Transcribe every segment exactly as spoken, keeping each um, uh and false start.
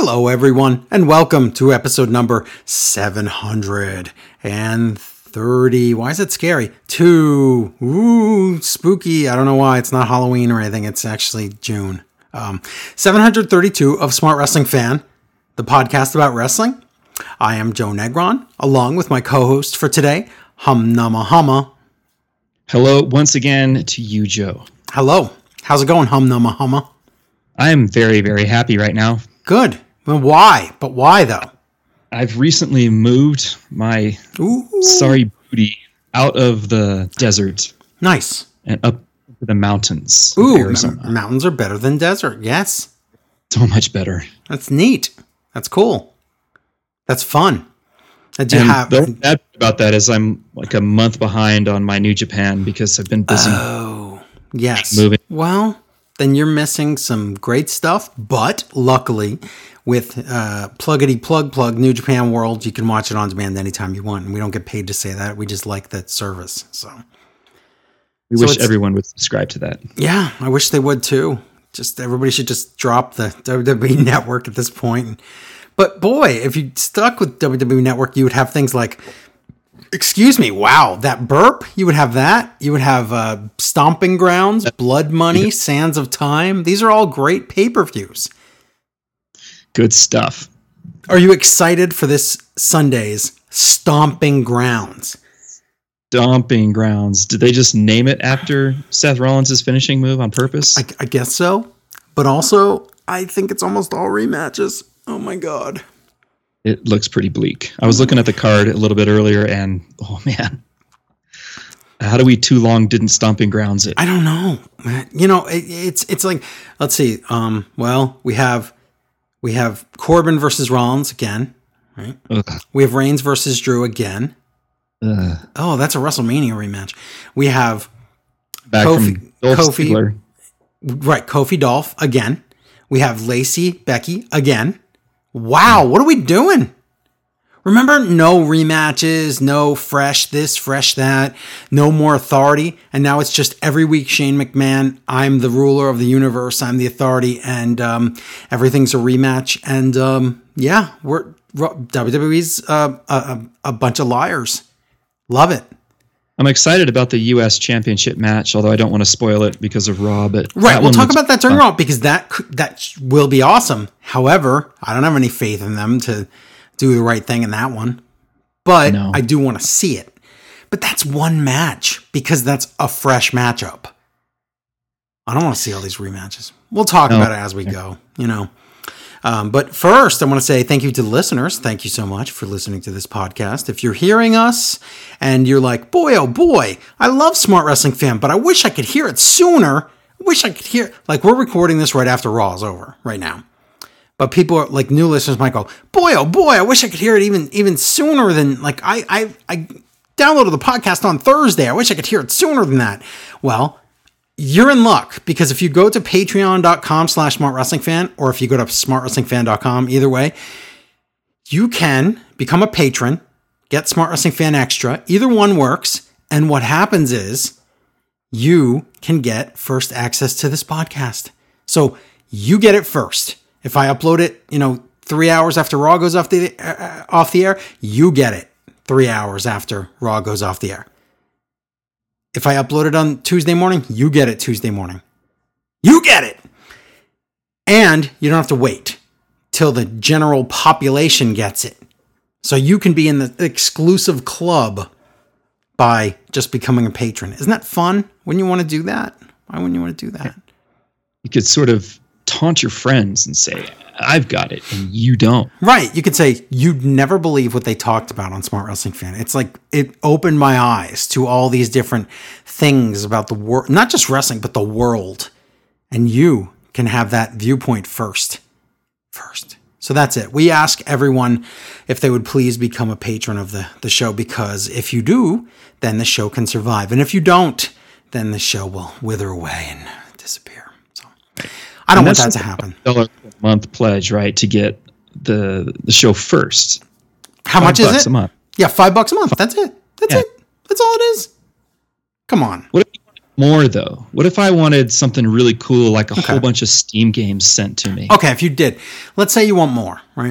Hello, everyone, and welcome to episode number seven hundred thirty. Why is it scary? Two. Ooh, spooky. I don't know why. It's not Halloween or anything. It's actually June. Um, seven hundred thirty-two of Smart Wrestling Fan, the podcast about wrestling. I am Joe Negron, along with my co-host for today, Hum Nama Humma. Hello, once again to you, Joe. Hello. How's it going, Hum Nama Humma? I am very, very happy right now. Good. Well, why? But why, though? I've recently moved my Ooh. sorry booty out of the desert. Nice. And up to the mountains. Ooh, m- mountains are better than desert. Yes. So much better. That's neat. That's cool. That's fun. Did you and have the bad part about that is I'm like a month behind on my New Japan because I've been busy. Oh, yes. Moving. Well, then you're missing some great stuff, but luckily with uh, Pluggity Plug Plug New Japan World, you can watch it on demand anytime you want, and we don't get paid to say that. We just like that service. So we so wish everyone would subscribe to that. Yeah, I wish they would too. Just everybody should just drop the W W E Network at this point. But boy, if you stuck with W W E Network, you would have things like, excuse me, wow, that burp, you would have that. You would have uh, Stomping Grounds, Blood Money, Sands of Time. These are all great pay-per-views. Good stuff. Are you excited for this Sunday's Stomping Grounds? Stomping Grounds. Did they just name it after Seth Rollins' finishing move on purpose? I, I guess so. But also, I think it's almost all rematches. Oh my God. It looks pretty bleak. I was looking at the card a little bit earlier and, oh man. How do we too long didn't Stomping Grounds it? I don't know. You know, it, it's it's like, let's see. Um, well, we have we have Corbin versus Rollins again, right? Ugh. We have Reigns versus Drew again. Ugh. Oh, that's a WrestleMania rematch. We have Back Kofi, from Dolph Kofi Ziggler. Right, Kofi Dolph again. We have Lacey, Becky again. Wow, what are we doing? Remember, no rematches, no fresh this, fresh that, no more authority. And now it's just every week Shane McMahon, I'm the ruler of the universe, I'm the authority, and um, everything's a rematch. And um, yeah, we're W W E's uh, a, a bunch of liars. Love it. I'm excited about the U S Championship match, although I don't want to spoil it because of Raw. But right, we'll talk about that during Raw because that that will be awesome. However, I don't have any faith in them to do the right thing in that one, but no. I do want to see it. But that's one match because that's a fresh matchup. I don't want to see all these rematches. We'll talk no. about it as we go, you know. Um, but first, I want to say thank you to the listeners. Thank you so much for listening to this podcast. If you're hearing us and you're like, boy, oh boy, I love Smart Wrestling Fan, but I wish I could hear it sooner. I wish I could hear, like we're recording this right after Raw is over right now. But people are like new listeners might go, boy, oh boy, I wish I could hear it even, even sooner than like I, I, I downloaded the podcast on Thursday. I wish I could hear it sooner than that. Well, you're in luck because if you go to patreon.com slash smart wrestling fan, or if you go to smart wrestling fan dot com, either way, you can become a patron, get Smart Wrestling Fan Extra. Either one works. And what happens is you can get first access to this podcast. So you get it first. If I upload it, you know, three hours after Raw goes off the, uh, off the air, you get it three hours after Raw goes off the air. If I upload it on Tuesday morning, you get it Tuesday morning. You get it! And you don't have to wait till the general population gets it. So you can be in the exclusive club by just becoming a patron. Isn't that fun? Wouldn't you want to do that? Why wouldn't you want to do that? You could sort of taunt your friends and say, I've got it and you don't. Right. You could say, you'd never believe what they talked about on Smart Wrestling Fan. It's like, it opened my eyes to all these different things about the world, not just wrestling, but the world. And you can have that viewpoint first. First. So that's it. We ask everyone if they would please become a patron of the, the show, because if you do, then the show can survive. And if you don't, then the show will wither away and disappear. So I don't want that to happen. Dollar a month pledge, right, to get the the show first. How much is it? A month. Yeah, five bucks a month. That's it. That's yeah. it. That's all it is. Come on. What if, more though. What if I wanted something really cool, like a okay. whole bunch of Steam games sent to me? Okay, if you did, let's say you want more, right?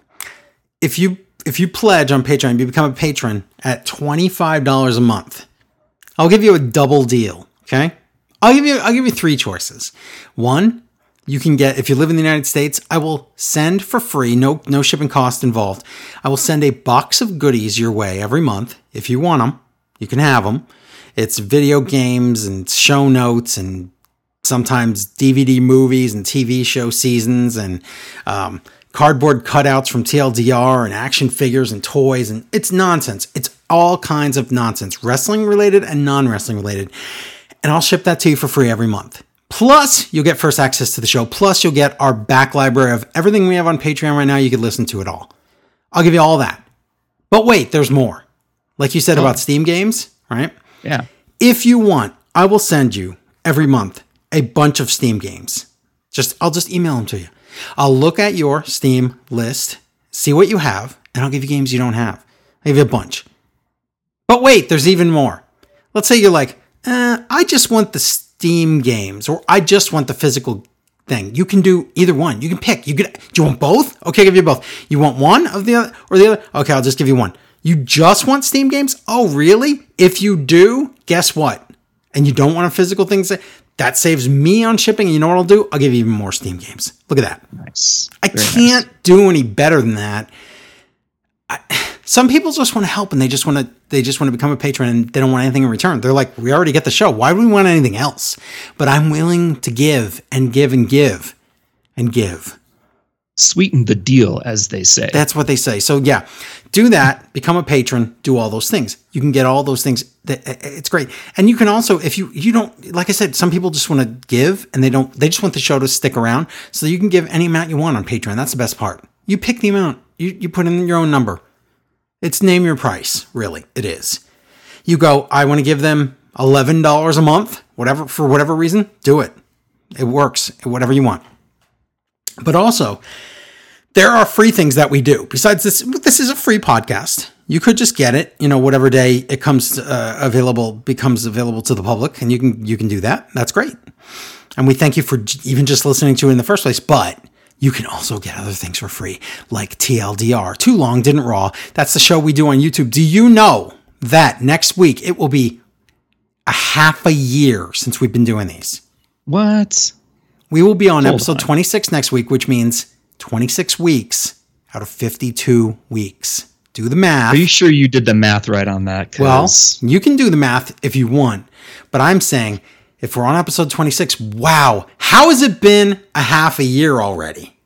If you if you pledge on Patreon, you become a patron at twenty-five dollars a month, I'll give you a double deal. Okay, I'll give you I'll give you three choices. One, you can get, if you live in the United States, I will send for free, no no shipping cost involved. I will send a box of goodies your way every month. If you want them, you can have them. It's video games and show notes and sometimes D V D movies and T V show seasons and um, cardboard cutouts from T L D R and action figures and toys. And it's nonsense. It's all kinds of nonsense, wrestling related and non-wrestling related. And I'll ship that to you for free every month. Plus, you'll get first access to the show. Plus, you'll get our back library of everything we have on Patreon right now. You can listen to it all. I'll give you all that. But wait, there's more. Like you said oh. about Steam games, right? Yeah. If you want, I will send you every month a bunch of Steam games. Just, I'll just email them to you. I'll look at your Steam list, see what you have, and I'll give you games you don't have. I'll give you a bunch. But wait, there's even more. Let's say you're like, eh, I just want the Steam games, or I just want the physical thing. You can do either one. You can pick. You can. Do you want both? Okay, I'll give you both. You want one of the other or the other? Okay, I'll just give you one. You just want Steam games? Oh, really? If you do, guess what? And you don't want a physical thing, that saves me on shipping. And you know what I'll do? I'll give you even more Steam games. Look at that. Nice. I Very can't nice. do any better than that. I, some people just want to help and they just want to they just want to become a patron and they don't want anything in return. They're like, we already get the show. Why would we want anything else? But I'm willing to give and give and give and give. Sweeten the deal, as they say. That's what they say. So yeah, do that, become a patron, do all those things. You can get all those things. It's great. And you can also, if you, you don't, like I said, some people just want to give and they don't, they just want the show to stick around. So you can give any amount you want on Patreon. That's the best part. You pick the amount. You, you put in your own number. It's name your price. Really, it is. You go, I want to give them eleven dollars a month, whatever, for whatever reason, do it. It works, whatever you want. But also, there are free things that we do. Besides this, this is a free podcast. You could just get it, you know, whatever day it comes uh, available, becomes available to the public, and you can you can do that. That's great. And we thank you for j- even just listening to it in the first place. But you can also get other things for free, like T L D R, Too Long Didn't Raw. That's the show we do on YouTube. Do you know that next week it will be a half a year since we've been doing these? What? We will be on Hold episode on. twenty-six next week, which means twenty-six weeks out of fifty-two weeks. Do the math. Are you sure you did the math right on that? Well, you can do the math if you want, but I'm saying if we're on episode twenty-six, wow, how has it been a half a year already?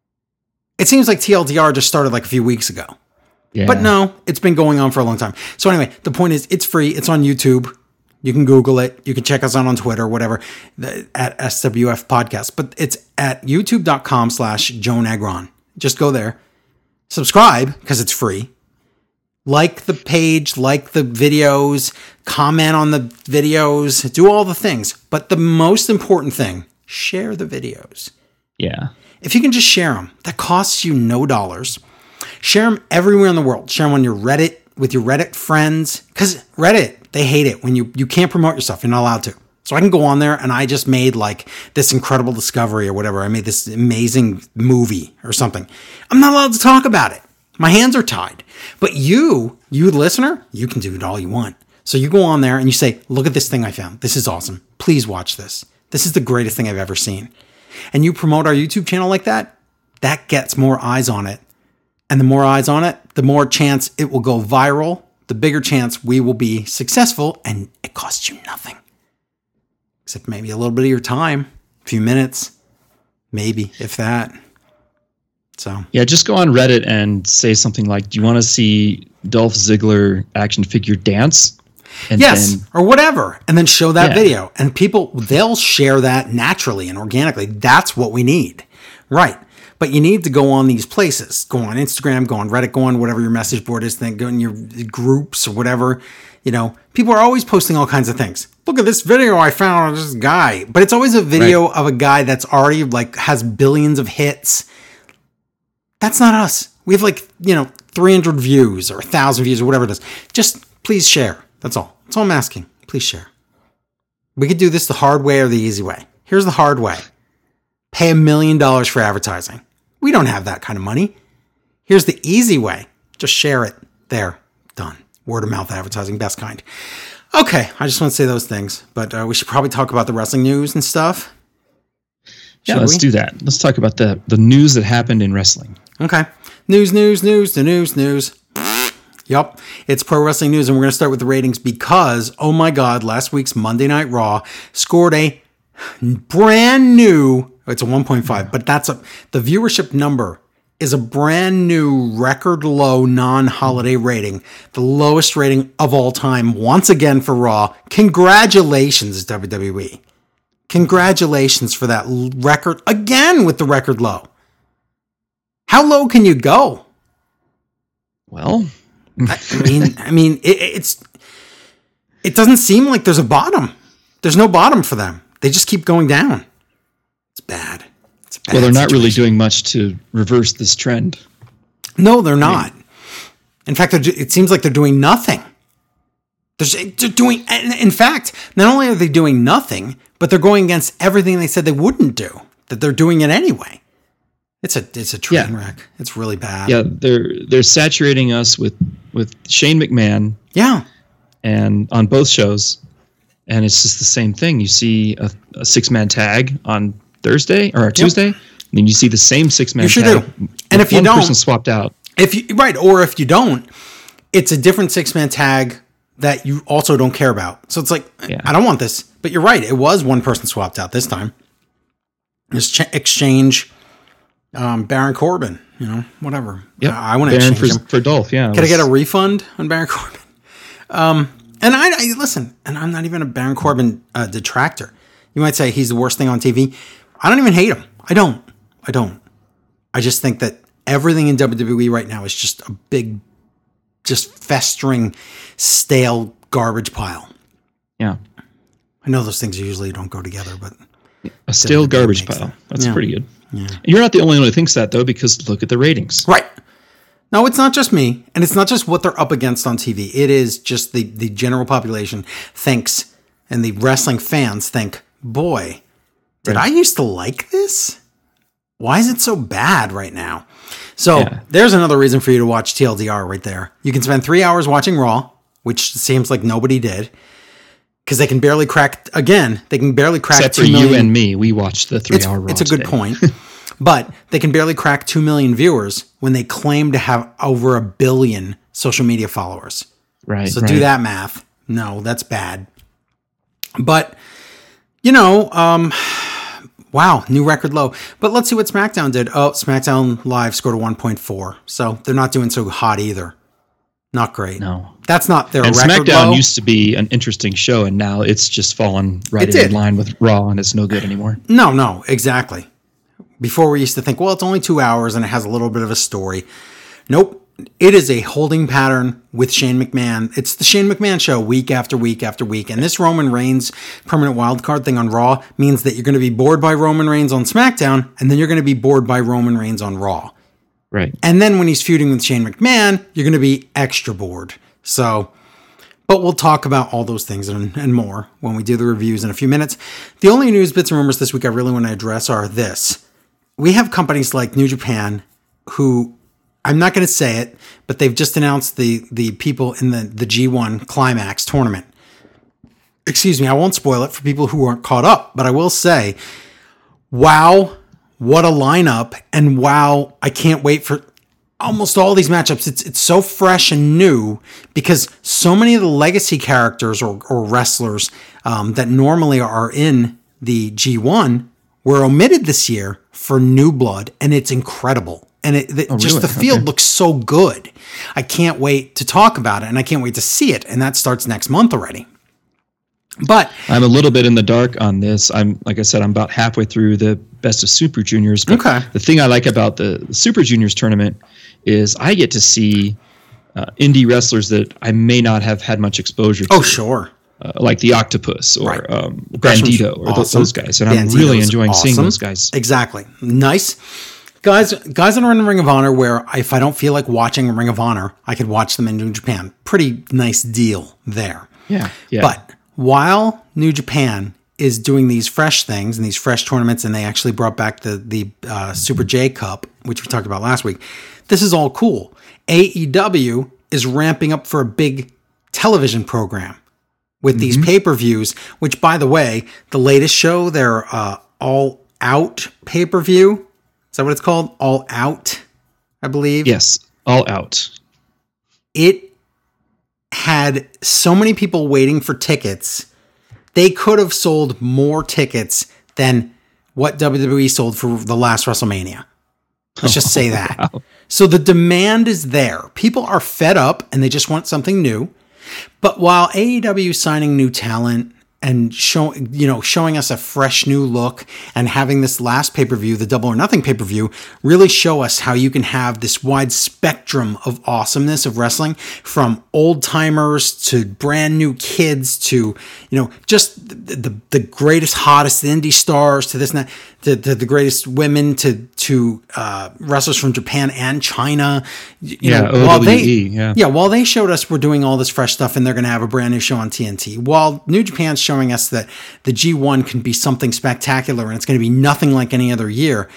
It seems like T L D R just started like a few weeks ago. Yeah. But no, it's been going on for a long time. So anyway, the point is it's free. It's on YouTube. You can Google it. You can check us out on Twitter, whatever, at S W F Podcast. But it's at youtube.com slash Joan Agron. Just go there. Subscribe, because it's free. Like the page, like the videos, comment on the videos, do all the things. But the most important thing, share the videos. Yeah. If you can just share them, that costs you no dollars. Share them everywhere in the world. Share them on your Reddit, with your Reddit friends. Because Reddit, they hate it when you, you can't promote yourself. You're not allowed to. So I can go on there and I just made like this incredible discovery or whatever. I made this amazing movie or something. I'm not allowed to talk about it. My hands are tied. But you, you listener, you can do it all you want. So you go on there and you say, look at this thing I found. This is awesome. Please watch this. This is the greatest thing I've ever seen. And you promote our YouTube channel like that, that gets more eyes on it. And the more eyes on it, the more chance it will go viral, the bigger chance we will be successful, and it costs you nothing. Except maybe a little bit of your time, a few minutes, maybe, if that. So yeah, just go on Reddit and say something like, do you want to see Dolph Ziggler action figure dance? And yes, then, or whatever. And then show that yeah. video. And people, they'll share that naturally and organically. That's what we need. Right. But you need to go on these places. Go on Instagram, go on Reddit, go on whatever your message board is, then go in your groups or whatever. You know, people are always posting all kinds of things. Look at this video I found of this guy. But it's always a video right. of a guy that's already like has billions of hits. That's not us. We have like, you know, three hundred views or one thousand views or whatever it is. Just please share. That's all. That's all I'm asking. Please share. We could do this the hard way or the easy way. Here's the hard way. Pay a million dollars for advertising. We don't have that kind of money. Here's the easy way. Just share it. There. Done. Word of mouth advertising. Best kind. Okay. I just want to say those things. But uh, we should probably talk about the wrestling news and stuff. Yeah, should let's we? do that. Let's talk about the, the news that happened in wrestling. Okay. News, news, news, the news, news. Yep. It's pro wrestling news, and we're going to start with the ratings because, oh my God, last week's Monday Night Raw scored a brand new, it's a one point five, but that's a, the viewership number is a brand new record low non-holiday rating, the lowest rating of all time, once again for Raw. Congratulations, W W E. Congratulations for that record, again with the record low. How low can you go? Well, I mean, I mean, it, it's, it doesn't seem like there's a bottom. There's no bottom for them. They just keep going down. It's bad. It's a bad well, they're not situation. really doing much to reverse this trend. No, they're not. I mean, in fact, it seems like they're doing nothing. They're, they're doing, in fact, not only are they doing nothing, but they're going against everything they said they wouldn't do, that they're doing it anyway. It's a it's a train yeah. wreck. It's really bad. Yeah, they're they're saturating us with, with Shane McMahon. Yeah. And on both shows. And it's just the same thing. You see a, a six-man tag on Thursday or Tuesday, yep. and then you see the same six-man you sure tag. Do. And if you one don't, person swapped out. If you right, or if you don't, it's a different six-man tag that you also don't care about. So it's like, yeah. I don't want this. But you're right. It was one person swapped out this time. Just ch- exchange um, Baron Corbin, you know, whatever. Yep. I, I want to Baron exchange for, him. for Dolph, yeah. Can was... I get a refund on Baron Corbin? Um, and I, I listen, and I'm not even a Baron Corbin uh, detractor. You might say he's the worst thing on T V. I don't even hate him. I don't. I don't. I just think that everything in W W E right now is just a big, just festering, stale garbage pile. Yeah. I know those things usually don't go together, but a stale garbage pile. That's yeah. pretty good. Yeah. You're not the only one who thinks that, though, because look at the ratings. Right. No, it's not just me, and it's not just what they're up against on T V. It is just the, the general population thinks, and the wrestling fans think, boy, did right. I used to like this? Why is it so bad right now? So yeah. there's another reason for you to watch T L D R right there. You can spend three hours watching Raw, which seems like nobody did. Because they can barely crack, again, they can barely crack Except two for million. you and me, we watched the three-hour Raw It's a good today. point. But they can barely crack two million viewers when they claim to have over a billion social media followers. Right. So right. do that math. No, that's bad. But, you know, um, wow, new record low. But let's see what SmackDown did. Oh, SmackDown Live scored a one point four. So they're not doing so hot either. Not great. No. That's not their and record SmackDown low. used to be an interesting show, and now it's just fallen right It in did. line with Raw, and it's no good anymore. No, no, exactly. Before we used to think, well, it's only two hours and it has a little bit of a story. Nope. It is a holding pattern with Shane McMahon. It's the Shane McMahon show week after week after week. And this Roman Reigns permanent wildcard thing on Raw means that you're going to be bored by Roman Reigns on SmackDown, and then you're going to be bored by Roman Reigns on Raw. Right. And then when he's feuding with Shane McMahon, you're going to be extra bored. So, but we'll talk about all those things and, and more when we do the reviews in a few minutes. The only news, bits, and rumors this week I really want to address are this. We have companies like New Japan who, I'm not going to say it, but they've just announced the the people in the, the G one Climax tournament. Excuse me, I won't spoil it for people who aren't caught up, but I will say, wow, what a lineup, and wow, I can't wait for almost all these matchups. It's it's so fresh and new because so many of the legacy characters or, or wrestlers um, that normally are in the G one were omitted this year for new blood, and it's incredible. And it, the, oh, just really? the field okay. looks so good. I can't wait to talk about it, and I can't wait to see it. And that starts next month already. But I'm a little bit in the dark on this. I'm like I said, I'm about halfway through the Best of Super Juniors. But okay. the thing I like about the, the Super Juniors tournament is I get to see uh, indie wrestlers that I may not have had much exposure to. Oh, sure. Uh, like the Octopus or right. um, Bandito or awesome. those guys. And Bandito's I'm really enjoying awesome. seeing those guys. Exactly. Nice. Guys, guys that are in Ring of Honor where if I don't feel like watching Ring of Honor, I could watch them in New Japan. Pretty nice deal there. Yeah. yeah. But while New Japan is doing these fresh things and these fresh tournaments, and they actually brought back the the uh, Super J Cup, which we talked about last week. This is all cool. A E W is ramping up for a big television program with mm-hmm. these pay-per-views, which, by the way, the latest show, their uh, All Out pay-per-view, is that what it's called? All Out, I believe. Yes, All Out. It had so many people waiting for tickets. They could have sold more tickets than what W W E sold for the last WrestleMania. Let's just say that. Wow. So the demand is there. People are fed up and they just want something new. But while A E W is signing new talent and show, you know, showing us a fresh new look and having this last pay-per-view, the Double or Nothing pay-per-view, really show us how you can have this wide spectrum of awesomeness of wrestling, from old timers to brand new kids to, you know, just the, the, the greatest, hottest indie stars to this and that, to, to the greatest women to, to uh, wrestlers from Japan and China. You yeah, know, O W E, while they, yeah. yeah, while they showed us we're doing all this fresh stuff and they're going to have a brand new show on T N T, while New Japan's showing us that the G one can be something spectacular and it's going to be nothing like any other year.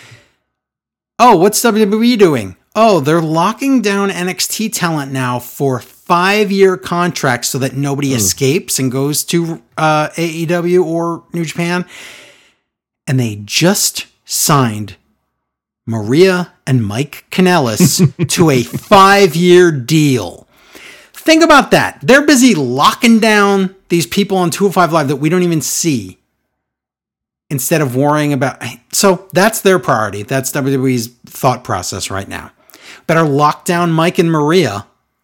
Oh, what's W W E doing? Oh, they're locking down N X T talent now for five-year contracts so that nobody Ooh. escapes and goes to uh, A E W or New Japan. And they just signed Maria and Mike Kanellis to a five-year deal. Think about that. They're busy locking down these people on two oh five Live that we don't even see, instead of worrying about... So that's their priority. That's W W E's thought process right now. Better lock down Mike and Maria.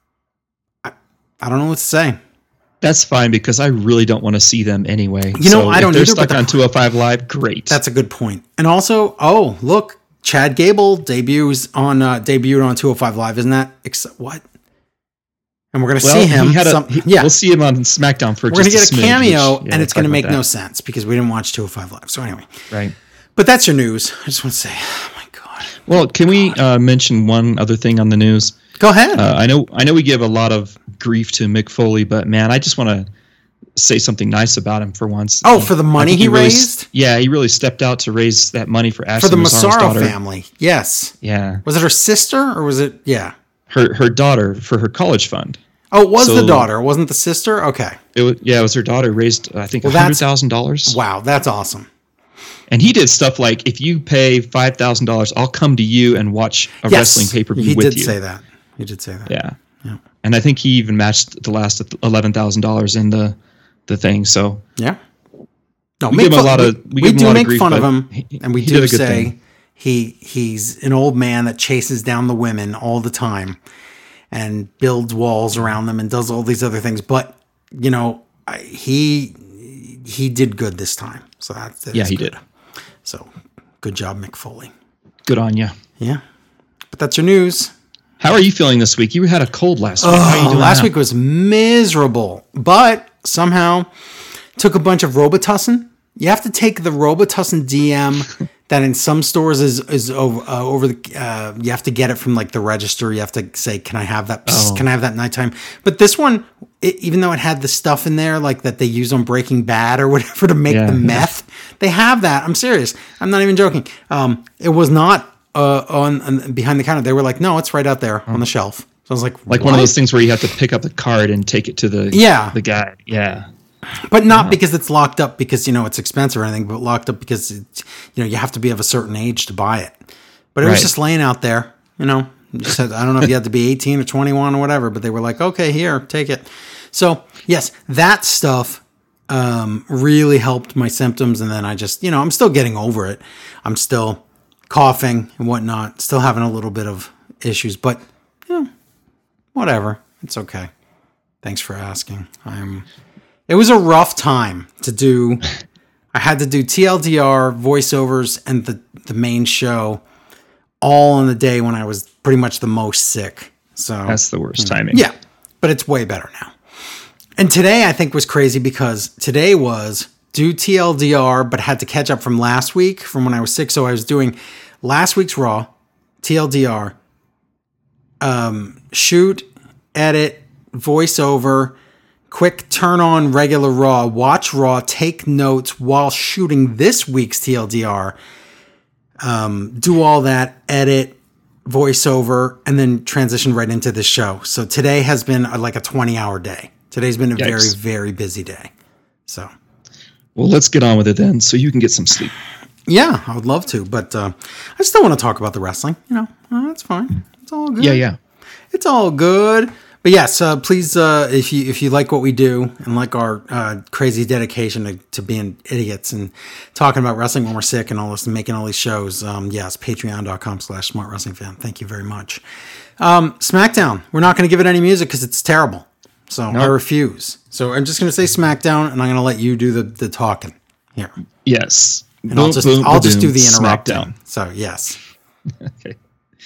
I, I don't know what to say. That's fine, because I really don't want to see them anyway. You know, so I don't if they're either, stuck but the, on two oh five Live, great. That's a good point. And also, oh, look, Chad Gable debuts on uh, debuted on two oh five Live. Isn't that... Ex- what? And we're going to well, see him. He had a, some, he, yeah. We'll see him on SmackDown for we're just gonna get a, a smidge, cameo, which, yeah, and it's going to make that. no sense because we didn't watch two oh five Live. So anyway. Right. But that's your news. I just want to say, oh my God. Well, can we uh, mention one other thing on the news? Go ahead. Uh, I know I know we give a lot of grief to Mick Foley, but man, I just want to say something nice about him for once. Oh, for the money he, he really, raised? Yeah, he really stepped out to raise that money for Ashley For the Massaro Massaro family. Yes. Yeah. Was it her sister or was it, yeah. Her her daughter for her college fund. Oh, it was so, the daughter. It wasn't the sister? Okay. It was, yeah, it was her daughter. Raised, I think, well, one hundred thousand dollars. Wow, that's awesome. And he did stuff like, if you pay five thousand dollars, I'll come to you and watch a yes, wrestling pay-per-view with you. He did say that. He did say that. Yeah. Yeah. And I think he even matched the last eleven thousand dollars in the, the thing. So yeah. No, we give him a lot of we, we give do him a lot make of grief, fun of him, he, and we he do say thing. he he's an old man that chases down the women all the time and builds walls around them and does all these other things. But you know, I, he he did good this time. So that's that yeah, he good. did. So good job, Mick Foley. Good on you. Yeah, but that's your news. How are you feeling this week? You had a cold last week. Oh, How are you doing last now? week was miserable, but somehow took a bunch of Robitussin. You have to take the Robitussin D M that in some stores is is over, uh, over the. Uh, you have to get it from like the register. You have to say, "Can I have that? Psst, oh. Can I have that nighttime?" But this one, it, even though it had the stuff in there like that they use on Breaking Bad or whatever to make yeah. the meth, they have that. I'm serious. I'm not even joking. Um, it was not uh, on, on behind the counter. They were like, "No, it's right out there oh. on the shelf." So I was like, like what? one of those things where you have to pick up the card and take it to the yeah the guy. Yeah. But not because it's locked up because, you know, it's expensive or anything, but locked up because, it, you know, you have to be of a certain age to buy it. But it right. was just laying out there, you know. Just had, I don't know if you had to be eighteen or twenty-one or whatever, but they were like, okay, here, take it. So, yes, that stuff um, really helped my symptoms. And then I just, you know, I'm still getting over it. I'm still coughing and whatnot, still having a little bit of issues. But, you know, whatever. It's okay. Thanks for asking. I'm... It was a rough time to do. I had to do T L D R, voiceovers, and the, the main show all on the day when I was pretty much the most sick. So that's the worst timing. Yeah, but it's way better now. And today I think was crazy because today was do T L D R, but had to catch up from last week from when I was sick. So I was doing last week's Raw, T L D R, um, shoot, edit, voiceover, quick turn on regular Raw, watch Raw, take notes while shooting this week's T L D R, um, do all that, edit, voiceover, and then transition right into the show. So today has been a, like a twenty hour day. Today's been a Yikes. very, very busy day. So, well, let's get on with it then so you can get some sleep. Yeah, I would love to, but uh, I still want to talk about the wrestling. You know, uh, that's fine. It's all good. Yeah, yeah. It's all good. But yes, uh, please, uh, if you if you like what we do and like our uh, crazy dedication to, to being idiots and talking about wrestling when we're sick and all this and making all these shows, um, yes, patreon.com slash smart wrestling fan. Thank you very much. Um, SmackDown. We're not going to give it any music because it's terrible. So nope. I refuse. So I'm just going to say SmackDown, and I'm going to let you do the, the talking here. Yes. And boom, I'll just boom, I'll just do the interrupting. SmackDown. So yes. Okay.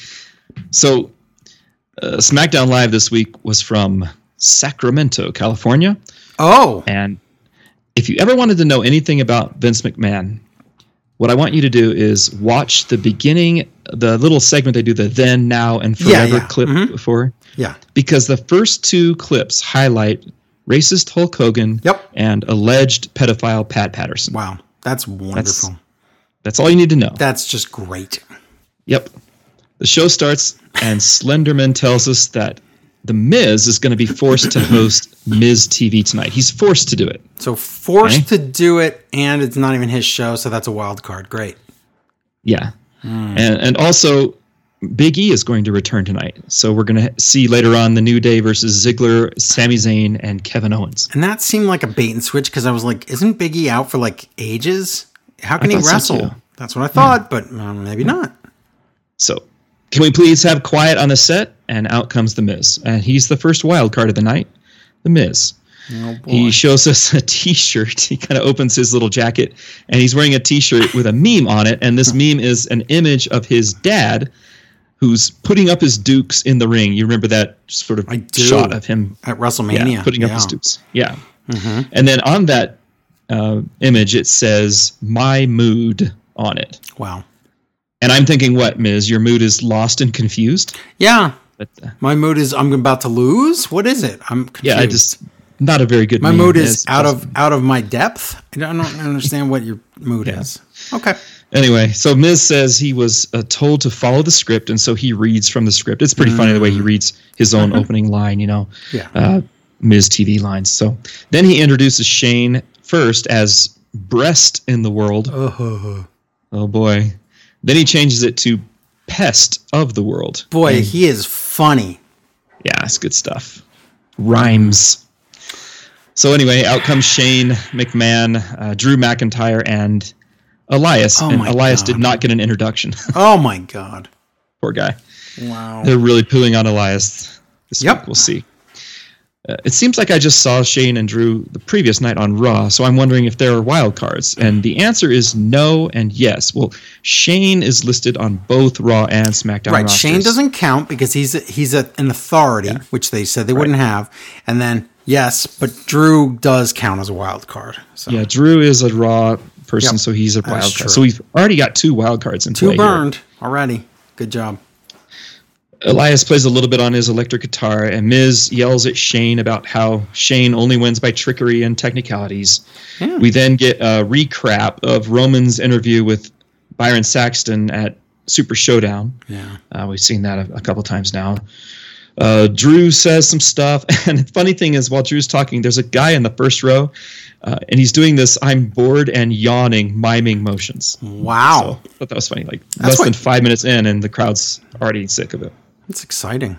So uh, SmackDown Live this week was from Sacramento, California. Oh. And if you ever wanted to know anything about Vince McMahon, what I want you to do is watch the beginning, the little segment they do, the then, now, and forever yeah, yeah. clip mm-hmm. before. Yeah. Because the first two clips highlight racist Hulk Hogan yep. and alleged pedophile Pat Patterson. Wow. That's wonderful. That's, that's all you need to know. That's just great. Yep. The show starts, and Slenderman tells us that The Miz is going to be forced to host Miz T V tonight. He's forced to do it. So forced okay? to do it, and it's not even his show, so that's a wild card. Great. Yeah. Mm. And and also, Big E is going to return tonight. So we're going to see later on The New Day versus Ziggler, Sami Zayn, and Kevin Owens. And that seemed like a bait and switch because I was like, isn't Big E out for like ages? How can I he wrestle? So That's what I thought, yeah. but um, maybe not. So can we please have quiet on the set? And out comes The Miz. And he's the first wild card of the night, The Miz. Oh, boy. He shows us a T-shirt. He kind of opens his little jacket, and he's wearing a T-shirt with a meme on it. And this meme is an image of his dad, who's putting up his dukes in the ring. You remember that sort of shot of him at WrestleMania, yeah, putting yeah. up his dukes. Yeah. Mm-hmm. And then on that uh, image, it says "My Mood" on it. Wow. And I'm thinking, what, Miz? Your mood is lost and confused? Yeah. But, uh, my mood is I'm about to lose. What is it? I'm confused. Yeah, I just not a very good. My mood is out of out of my depth. I don't understand what your mood yeah. is. Okay. Anyway, so Miz says he was uh, told to follow the script, and so he reads from the script. It's pretty mm. funny the way he reads his own mm-hmm. opening line, you know, yeah. uh, Miz T V lines. So then he introduces Shane first as Breast in the World. Oh, oh boy. Then he changes it to Pest of the World. Boy, and, he is funny. Yeah, it's good stuff. Rhymes. So anyway, out comes Shane McMahon, uh, Drew McIntyre, and Elias. Oh and Elias God. did not get an introduction. Oh my God. Poor guy. Wow. They're really pooing on Elias this yep. week. We'll see. Uh, it seems like I just saw Shane and Drew the previous night on Raw, so I'm wondering if there are wild cards. And the answer is no and yes. Well, Shane is listed on both Raw and SmackDown Right, rosters. Shane doesn't count because he's a, he's a, an authority, yeah. which they said they right. wouldn't have. And then, yes, but Drew does count as a wild card. So. Yeah, Drew is a Raw person, yep. so he's a wild That's card. True. So we've already got two wild cards in two play burned here. already. Good job. Elias plays a little bit on his electric guitar, and Miz yells at Shane about how Shane only wins by trickery and technicalities. Yeah. We then get a recap of Roman's interview with Byron Saxton at Super Showdown. Yeah, uh, we've seen that a, a couple times now. Uh, Drew says some stuff, and the funny thing is, while Drew's talking, there's a guy in the first row, uh, and he's doing this "I'm bored and yawning" miming motions. Wow, so, I thought that was funny. Like That's less what, than five minutes in, and the crowd's already sick of it. That's exciting.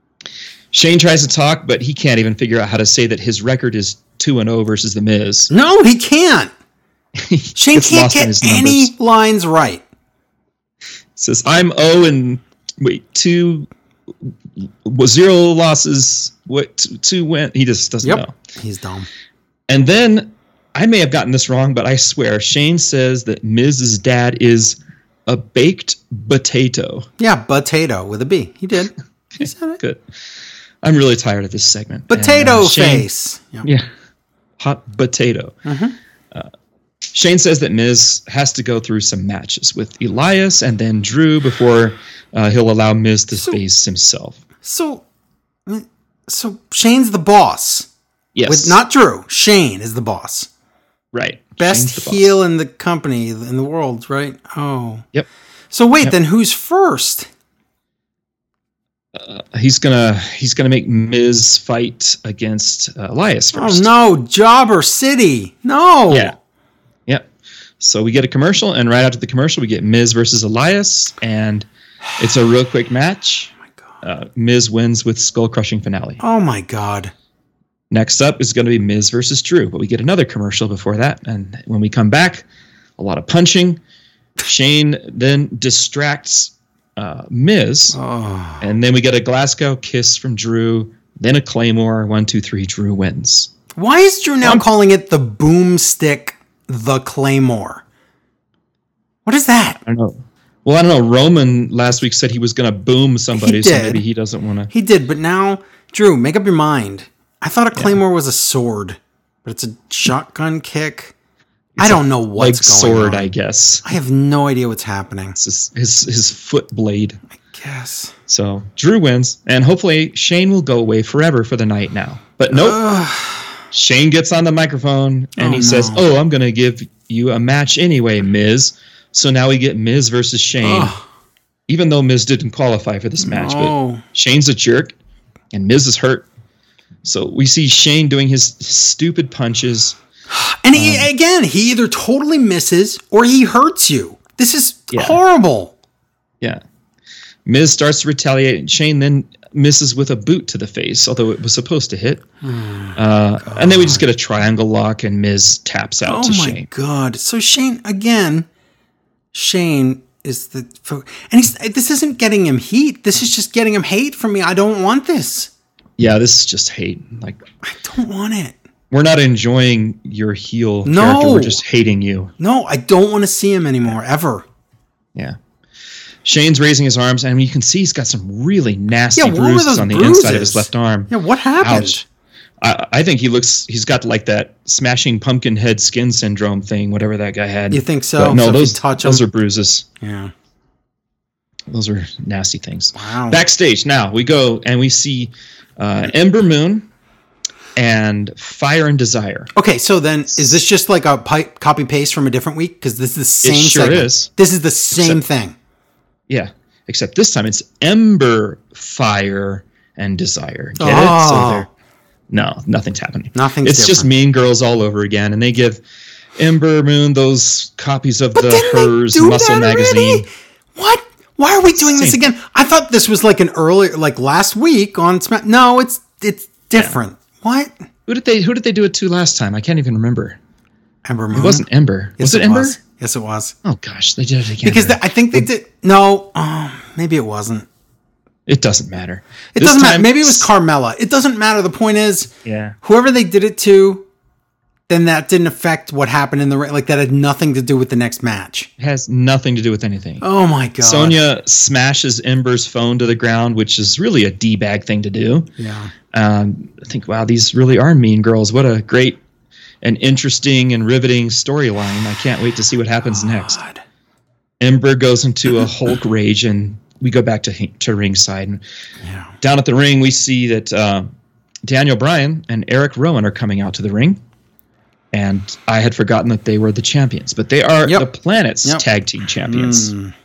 Shane tries to talk, but he can't even figure out how to say that his record is two and zero versus the Miz. No, he can't. Shane can't get any lines right. It says I'm zero and wait two, zero losses. What two, two win? He just doesn't yep. know. He's dumb. And then I may have gotten this wrong, but I swear Shane says that Miz's dad is a baked potato. Yeah, potato with a B. He did. He said it. Good. I'm really tired of this segment. Potato and, uh, Shane, face. Yep. Yeah. Hot potato. Mm-hmm. Uh, Shane says that Miz has to go through some matches with Elias and then Drew before uh, he'll allow Miz to so, face himself. So, so Shane's the boss. Yes. With not Drew. Shane is the boss. Right. Best heel in the company, in the world, right? Oh. Yep. So wait, yep. then who's first? Uh, he's gonna he's gonna make Miz fight against uh, Elias first. Oh no, Jobber City. No. Yeah. Yep. So we get a commercial, and right after the commercial, we get Miz versus Elias, and it's a real quick match. Oh my God. Uh, Miz wins with skull crushing finale. Oh my God. Next up is going to be Miz versus Drew, but we get another commercial before that. And when we come back, a lot of punching. Shane then distracts uh, Miz, oh. and then we get a Glasgow kiss from Drew, then a Claymore. One, two, three, Drew wins. Why is Drew now I'm, calling it the boomstick, the Claymore? What is that? I don't know. Well, I don't know. Roman last week said he was going to boom somebody, so maybe he doesn't want to. He did, but now, Drew, make up your mind. I thought a claymore yeah. was a sword, but it's a shotgun kick. It's I don't know what's like going sword, on. I guess. I have no idea what's happening. It's his, his his foot blade. I guess. So Drew wins, and hopefully Shane will go away forever for the night now. But nope. Ugh. Shane gets on the microphone and oh, he no. says, "Oh, I'm going to give you a match anyway, Miz." So now we get Miz versus Shane. Ugh. Even though Miz didn't qualify for this match, no. but Shane's a jerk, and Miz is hurt. So we see Shane doing his stupid punches. And he, um, again, he either totally misses or he hurts you. This is yeah. horrible. Yeah. Miz starts to retaliate, and Shane then misses with a boot to the face, although it was supposed to hit. Oh, uh, and then we just get a triangle lock, and Miz taps out oh to Shane. Oh, my God. So Shane, again, Shane is the... And he's, this isn't getting him heat. This is just getting him hate from me. I don't want this. Yeah, this is just hate. Like I don't want it. We're not enjoying your heel no. character. We're just hating you. No, I don't want to see him anymore, ever. Yeah. Shane's raising his arms, and you can see he's got some really nasty yeah, bruises on the bruises? inside of his left arm. Yeah, what happened? Ouch. I, I think he looks, he's got like that smashing pumpkin head skin syndrome thing, whatever that guy had. You think so? But no, so those, touch those him? are bruises. Yeah. Those are nasty things. Wow. Backstage, now we go and we see uh, Ember Moon and Fire and Desire. Okay, so then is this just like a pipe copy paste from a different week? Because this is the same. It sure segment. is. This is the same except, thing. Yeah, except this time it's Ember, Fire, and Desire. Get oh. it? So they're, no, nothing's happening. Nothing's It's different. just Mean Girls all over again, and they give Ember Moon those copies of but the Hers Muscle magazine. What? Why are we doing Same. this again? I thought this was like an earlier, like last week on Smack. No, it's it's different. Yeah. What? Who did they Who did they do it to last time? I can't even remember. Ember Moon. It wasn't Ember. Yes, was it, it Ember? Was. Yes, it was. Oh gosh, they did it again. Because the, I think they did. No, oh, maybe it wasn't. It doesn't matter. It this doesn't matter. Maybe it was Carmella. It doesn't matter. The point is, yeah, whoever they did it to, then that didn't affect what happened in the like. That had nothing to do with the next match. It has nothing to do with anything. Oh my God! Sonya smashes Ember's phone to the ground, which is really a d-bag thing to do. Yeah. Um, I think, wow, these really are Mean Girls. What a great and interesting and riveting storyline. I can't wait to see what happens God. next. Ember goes into a Hulk rage, and we go back to to ringside. And yeah. Down at the ring, we see that uh, Daniel Bryan and Eric Rowan are coming out to the ring. And I had forgotten that they were the champions, but they are yep. the Planet's yep. tag team champions. Mm.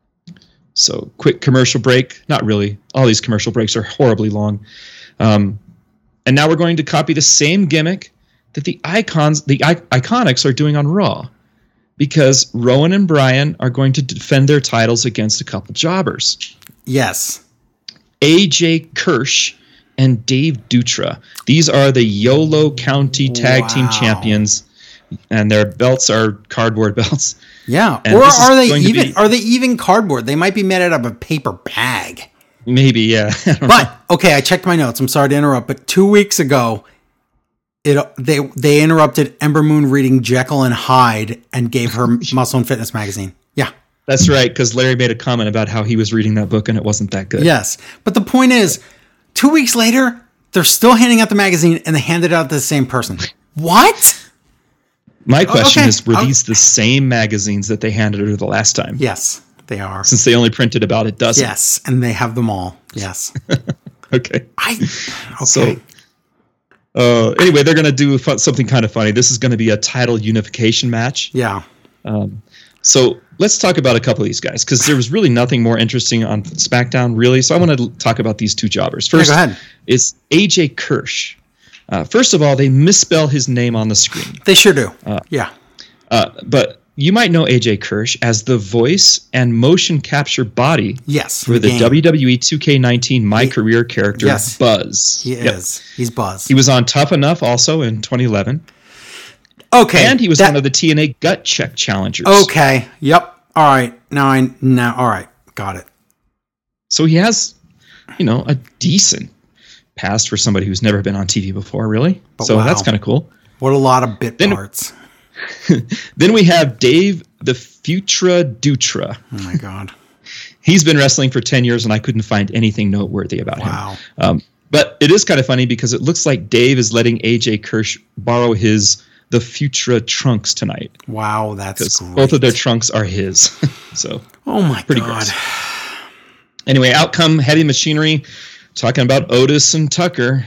So quick commercial break. Not really. All these commercial breaks are horribly long. Um, and now we're going to copy the same gimmick that the icons, the I- Iconics are doing on Raw, because Rowan and Bryan are going to defend their titles against a couple jobbers. Yes. A J Kirsch and Dave Dutra. These are the Yolo County Tag wow. Team Champions, and their belts are cardboard belts. Yeah, and or are they even be, are they even cardboard? They might be made out of a paper bag. Maybe, yeah. But know. okay, I checked my notes. I'm sorry to interrupt, but two weeks ago, it they they interrupted Ember Moon reading Jekyll and Hyde and gave her Muscle and Fitness magazine. Yeah. That's right, because Larry made a comment about how he was reading that book and it wasn't that good. Yes, but the point is, two weeks later, they're still handing out the magazine, and they hand it out to the same person. What? My question okay. is, were I'll, these the same magazines that they handed her the last time? Yes, they are. Since they only printed about a dozen. Yes, and they have them all. Yes. Okay. I. Okay. So, Uh, anyway, they're going to do fun, something kind of funny. This is going to be a title unification match. Yeah. Um, so let's talk about a couple of these guys because there was really nothing more interesting on SmackDown, really. So I want to talk about these two jobbers. First, yeah, go ahead. Is A J Kirsch. Uh, first of all, they misspell his name on the screen. They sure do. Uh, yeah. Uh, but you might know A J Kirsch as the voice and motion capture body yes, for the, the W W E two K nineteen My he, Career character yes, Buzz. He yep. is. He's Buzz. He was on Tough Enough also in twenty eleven. Okay. And he was that, one of the T N A Gut Check challengers. Okay. Yep. All right. Now I now all right. Got it. So he has, you know, a decent past for somebody who's never been on T V before, really. But so wow. that's kind of cool. What a lot of bit then, parts. Then we have Dave the Futura Dutra. Oh my God. He's been wrestling for ten years and I couldn't find anything noteworthy about wow. him. Um, but it is kind of funny because it looks like Dave is letting A J Kirsch borrow his the Futura trunks tonight. Wow, that's great. Both of their trunks are his. So oh my pretty God. Gross. Anyway, out come Heavy Machinery talking about Otis and Tucker.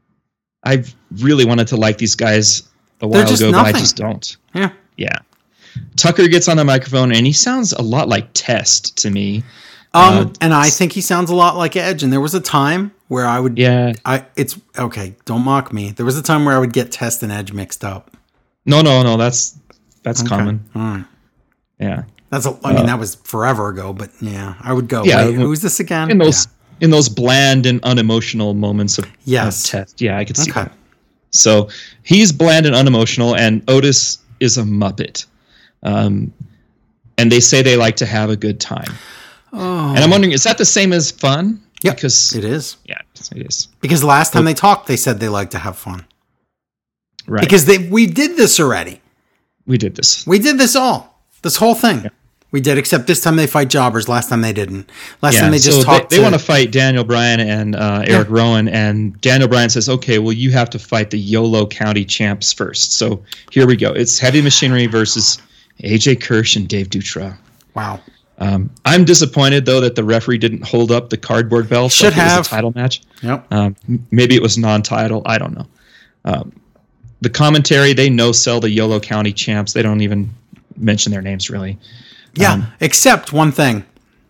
I really wanted to like these guys a while ago, nothing. But I just don't. Yeah. Yeah. Tucker gets on the microphone and he sounds a lot like Test to me. Um, uh, and I think he sounds a lot like Edge. And there was a time where I would, yeah, I it's okay. Don't mock me. There was a time where I would get Test and Edge mixed up. No, no, no. That's that's okay. common. All right. Yeah. That's a, I mean, uh, that was forever ago, but yeah, I would go. Yeah, Wait, who's this again? In those yeah. in those bland and unemotional moments of, yes. of Test. Yeah, I could see okay. that. So he's bland and unemotional, and Otis is a Muppet. Um, and they say they like to have a good time. Oh. And I'm wondering, is that the same as fun? Yeah, because it is. Yeah, it is. Because last time well, they talked, they said they like to have fun. Right. Because they we did this already. We did this. We did this all. This whole thing. Yeah. We did, except this time they fight jobbers. Last time they didn't. Last yeah, time they just so talked. They, they to, want to fight Daniel Bryan and uh, Eric yeah. Rowan, and Daniel Bryan says, "Okay, well, you have to fight the Yolo County champs first." So here we go. It's Heavy Machinery versus A J Kirsch and Dave Dutra. Wow. Um, I'm disappointed though that the referee didn't hold up the cardboard belt. Should like have it was a title match. Yep. Um, maybe it was non-title. I don't know. Um, the commentary, they no sell the Yolo County champs. They don't even mention their names really. Yeah, um, except one thing.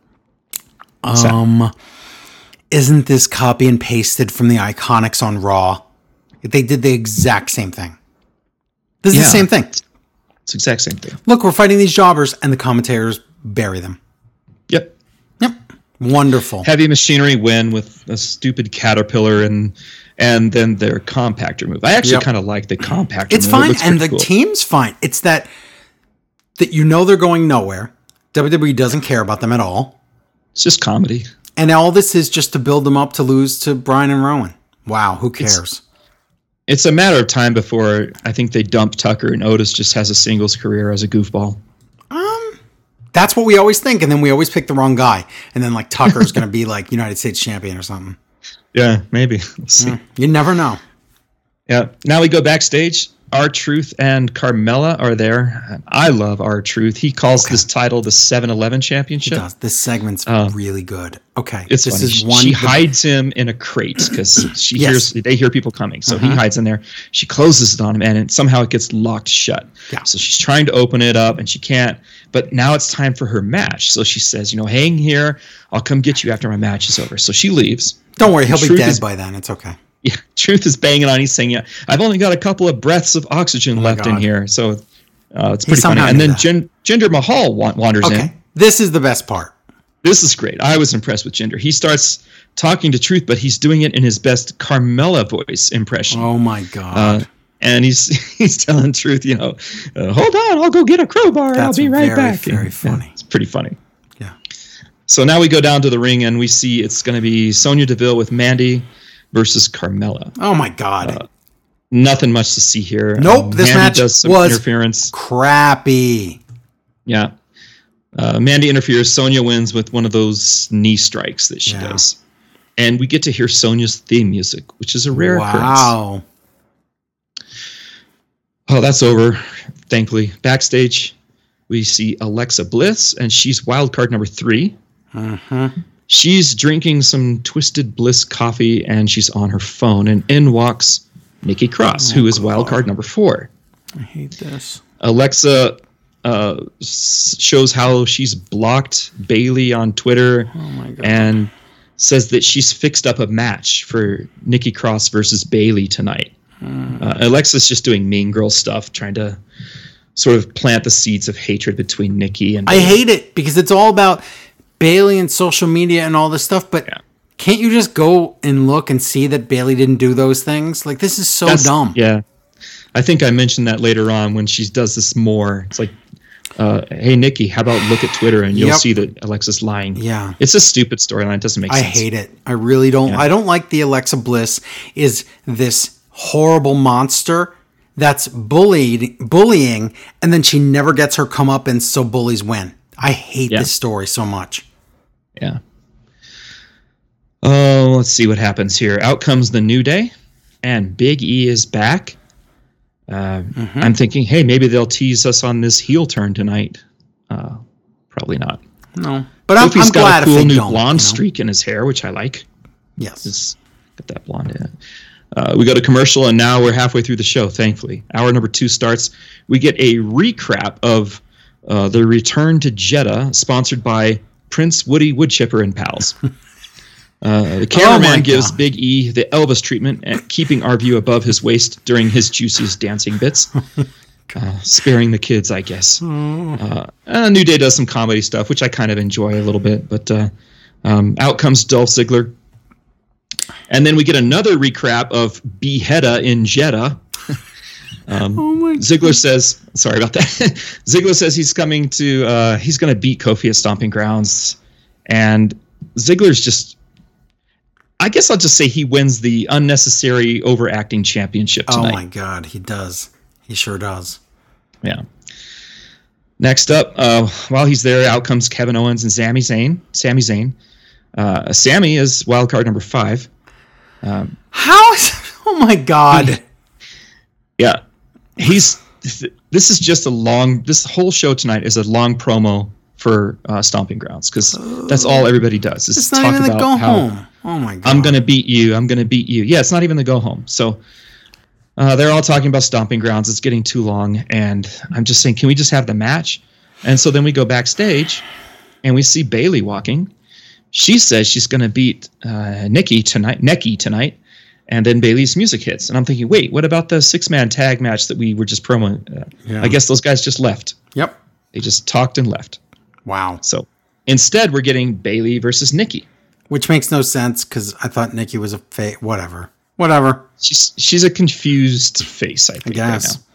Um, isn't this copy and pasted from the Iconics on Raw? They did the exact same thing. This is yeah, the same thing. It's the exact same thing. Look, we're fighting these jobbers, and the commentators bury them. Yep. Yep. Wonderful. Heavy Machinery win with a stupid caterpillar and and then their compactor move. I actually yep. kind of like the compactor it's move. fine, it and the cool. team's fine. It's that that you know they're going nowhere. W W E doesn't care about them at all. It's just comedy. And all this is just to build them up to lose to Bryan and Rowan. Wow, who cares? It's, it's a matter of time before I think they dump Tucker and Otis just has a singles career as a goofball. Um, that's what we always think, and then we always pick the wrong guy. And then like Tucker's going to be like United States champion or something. Yeah, maybe. Let's see. Yeah, you never know. Yeah. Now we go backstage. R-Truth and Carmella are there. I love R-Truth. He calls okay. this title the seven eleven Championship. He does. This segment's um, really good. Okay. It's this funny. is one she the... hides him in a crate because she yes. hears they hear people coming. So uh-huh. he hides in there. She closes it on him and it, somehow it gets locked shut. Yeah. So she's trying to open it up and she can't. But now it's time for her match. So she says, you know, hang here. I'll come get you after my match is over. So she leaves. Don't worry. He'll be dead is, by then. It's okay. Yeah, Truth is banging on. He's saying, "Yeah, I've only got a couple of breaths of oxygen oh left God. in here." So uh, it's pretty funny. And then Jinder Jinder Mahal wanders okay. in. This is the best part. This is great. I was impressed with Jinder. He starts talking to Truth, but he's doing it in his best Carmella voice impression. Oh my God! Uh, and he's he's telling Truth, you know, uh, hold on, I'll go get a crowbar. That's I'll be right very, back. Very and, funny. Yeah, it's pretty funny. Yeah. So now we go down to the ring and we see it's going to be Sonya Deville with Mandy versus Carmella. Oh my God! Uh, nothing much to see here. Nope, um, this Mandy match does some was interference. Crappy. Yeah, uh, Mandy interferes. Sonya wins with one of those knee strikes that she yeah. does, and we get to hear Sonya's theme music, which is a rare wow. occurrence. Wow. Oh, that's over. Thankfully, backstage we see Alexa Bliss, and she's wildcard number three. Uh-huh. She's drinking some Twisted Bliss coffee and she's on her phone. And in walks Nikki Cross, oh, who is God. wild card number four. I hate this. Alexa uh, shows how she's blocked Bayley on Twitter oh my God. and says that she's fixed up a match for Nikki Cross versus Bayley tonight. Mm. Uh, Alexa's just doing mean girl stuff, trying to sort of plant the seeds of hatred between Nikki and Bayley. I hate it because it's all about Bayley and social media and all this stuff, but yeah. Can't you just go and look and see that Bayley didn't do those things? Like, this is so That's, dumb. Yeah. I think I mentioned that later on when she does this more. It's like, uh, hey, Nikki, how about look at Twitter and you'll yep. see that Alexa's lying. Yeah. It's a stupid storyline. It doesn't make I sense. I hate it. I really don't. Yeah. I don't like the Alexa Bliss is this horrible monster that's bullied, bullying, and then she never gets her comeuppance, so bullies win. I hate yeah. this story so much. Yeah. Oh, let's see what happens here. Out comes the New Day, and Big E is back. Uh, mm-hmm. I'm thinking, hey, maybe they'll tease us on this heel turn tonight. Uh, probably not. No, but I'm, I'm got glad a cool if they new don't, blonde you know? streak in his hair, which I like. Yes, it's got that blonde hair. Uh, we go to commercial, and now we're halfway through the show. Thankfully, hour number two starts. We get a recap of uh, the return to Jeddah, sponsored by Prince Woody Woodchipper and pals. Uh, the cameraman oh gives God. Big E the Elvis treatment, and keeping our view above his waist during his juiciest dancing bits, uh, sparing the kids, I guess. Uh, uh, New Day does some comedy stuff, which I kind of enjoy a little bit, but uh, um, out comes Dolph Ziggler. And then we get another recap of Beheada in Jeddah. um, oh my Ziggler says, sorry about that. Ziggler says he's coming to, uh, he's going to beat Kofi at Stomping Grounds. And Ziggler's just, I guess I'll just say he wins the unnecessary overacting championship tonight. Oh my God, he does. He sure does. Yeah. Next up, uh, while he's there, out comes Kevin Owens and Sami Zayn. Sami Zayn. Uh, Sami is wild card number five. Um, How is? Oh my God. He, yeah, he's. This is just a long. This whole show tonight is a long promo for uh, Stomping Grounds because that's all everybody does. Is it's talk not even about the go how home. Oh my God. I'm gonna beat you. I'm gonna beat you. Yeah, it's not even the go home. So uh, they're all talking about Stomping Grounds. It's getting too long, and I'm just saying, can we just have the match? And so then we go backstage, and we see Bayley walking. She says she's going to beat uh, Nikki tonight, Nikki tonight, and then Bayley's music hits. And I'm thinking, wait, what about the six-man tag match that we were just promoting? Uh, yeah. I guess those guys just left. Yep. They just talked and left. Wow. So instead, we're getting Bayley versus Nikki. Which makes no sense because I thought Nikki was a fa- whatever. Whatever. She's she's a confused face, I think, I guess. Right now.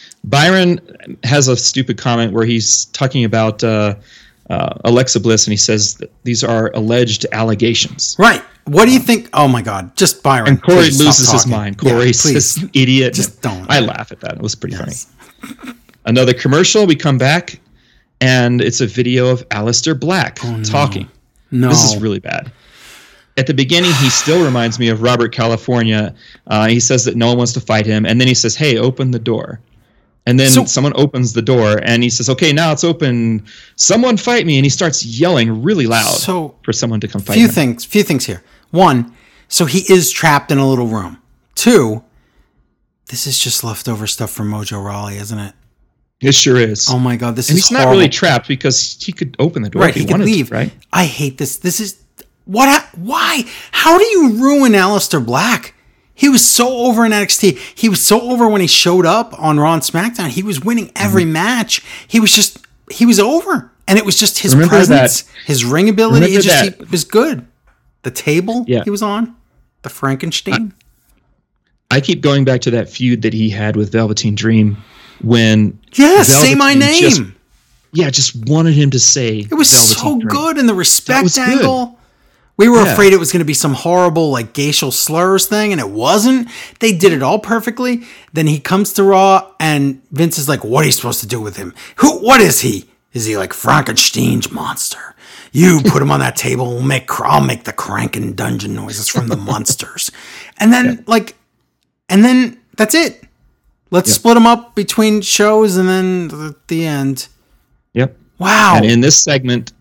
Byron has a stupid comment where he's talking about... Uh, Uh, Alexa Bliss, and he says that these are alleged allegations. Right. What do you think? Oh my God. Just Byron. And Corey loses his mind. Corey yeah, says, you idiot. Just don't. I laugh at that. It was pretty yes. funny. Another commercial. We come back, and it's a video of Aleister Black oh, no. talking. No. This is really bad. At the beginning, he still reminds me of Robert California. Uh, he says that no one wants to fight him, and then he says, hey, open the door. And then so, someone opens the door, and he says, okay, now it's open. Someone fight me. And he starts yelling really loud so for someone to come fight few him. Things, few things here. One, so he is trapped in a little room. Two, this is just leftover stuff from Mojo Rawley, isn't it? It sure is. Oh, my God, this and is he's horrible. not really trapped because he could open the door right, if he, he wanted could leave. to, right? I hate this. This is... what? Why? How do you ruin Aleister Black? He was so over in N X T. He was so over when he showed up on Raw and SmackDown. He was winning every mm-hmm. match. He was just, he was over. And it was just his Remember presence, that. his ring ability. Remember it just that. he was good. The table yeah. he was on, the Frankenstein. I, I keep going back to that feud that he had with Velveteen Dream when. Yes, Velveteen say my name. Just, yeah, just wanted him to say. It was Velveteen so Dream. good. And the respect angle. Good. We were yeah. afraid it was going to be some horrible, like, gacial slurs thing, and it wasn't. They did it all perfectly. Then he comes to Raw, and Vince is like, what are you supposed to do with him? Who? What is he? Is he like Frankenstein's monster? You put him on that table, we'll make, I'll make the cranking dungeon noises from the monsters. And then, yeah. like, and then that's it. Let's yep. split them up between shows, and then at the end. Yep. Wow. And in this segment,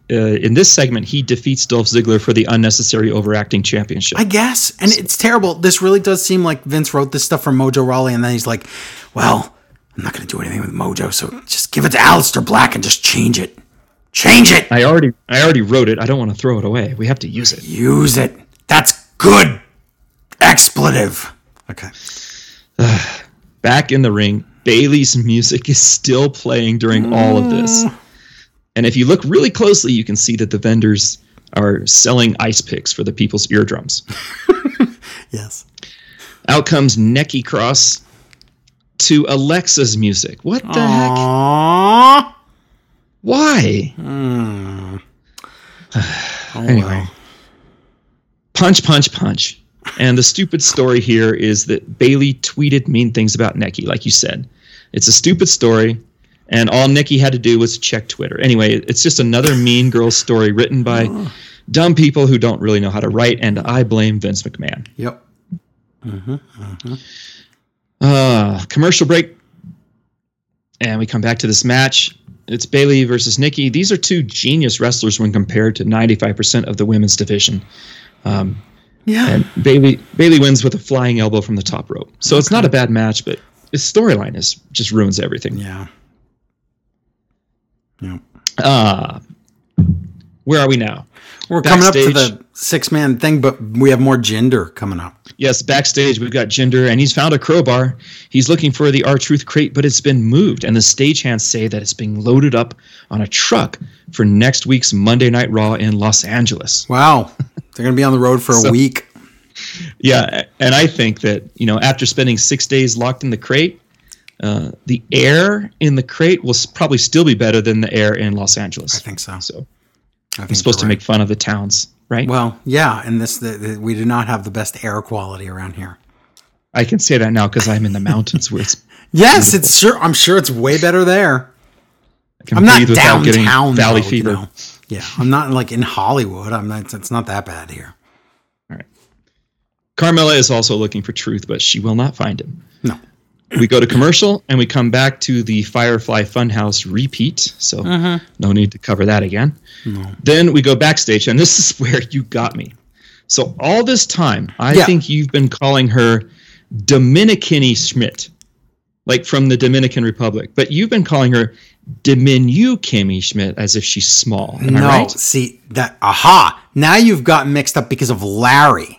uh, in this segment, he defeats Dolph Ziggler for the unnecessary overacting championship. I guess. And it's terrible. This really does seem like Vince wrote this stuff from Mojo Rawley, and then he's like, well, I'm not going to do anything with Mojo, so just give it to Aleister Black and just change it. Change it! I already I already wrote it. I don't want to throw it away. We have to use it. Use it. That's good. Expletive. Okay. Back in the ring, Bayley's music is still playing during all of this. And if you look really closely, you can see that the vendors are selling ice picks for the people's eardrums. Yes. Out comes Nikki Cross to Alexa's music. What the Aww. heck? Why? Mm. Oh, anyway. well. Punch, punch, punch. And the stupid story here is that Bayley tweeted mean things about Nikki, like you said. It's a stupid story, and all Nikki had to do was check Twitter. Anyway, it's just another mean girl story written by oh. dumb people who don't really know how to write, and I blame Vince McMahon. Yep. Mm-hmm, mm-hmm. Uh, commercial break, and we come back to this match. It's Bayley versus Nikki. These are two genius wrestlers when compared to ninety-five percent of the women's division. Um, yeah. And Bayley Bayley wins with a flying elbow from the top rope. So okay. It's not a bad match, but his storyline is just ruins everything. Yeah. Yeah. Uh, where are we now? We're backstage. Coming up to the six-man thing, but we have more Jinder coming up. Yes, backstage, we've got Jinder, and he's found a crowbar. He's looking for the R-Truth crate, but it's been moved, and the stagehands say that it's being loaded up on a truck for next week's Monday Night Raw in Los Angeles. Wow. They're going to be on the road for so, a week. Yeah, and I think that, you know, after spending six days locked in the crate, uh, the air in the crate will probably still be better than the air in Los Angeles. I think so. So I think I'm supposed to right. make fun of the towns, right? Well, yeah, and this the, the, we do not have the best air quality around here. I can say that now because I'm in the mountains where it's yes, beautiful. It's sure. I'm sure it's way better there. I can I'm not breathe without getting downtown, valley though, fever. You know? Yeah, I'm not like in Hollywood. I'm not. It's not that bad here. All right. Carmella is also looking for Truth, but she will not find him. No. We go to commercial, and we come back to the Firefly Funhouse repeat, so uh-huh. no need to cover that again. No. Then we go backstage, and this is where you got me. So all this time, I yeah. think you've been calling her Dominican Schmidt, like from the Dominican Republic, but you've been calling her Diminu Kimmy Schmidt as if she's small. Am no, I right? See, that, aha, now you've gotten mixed up because of Larry.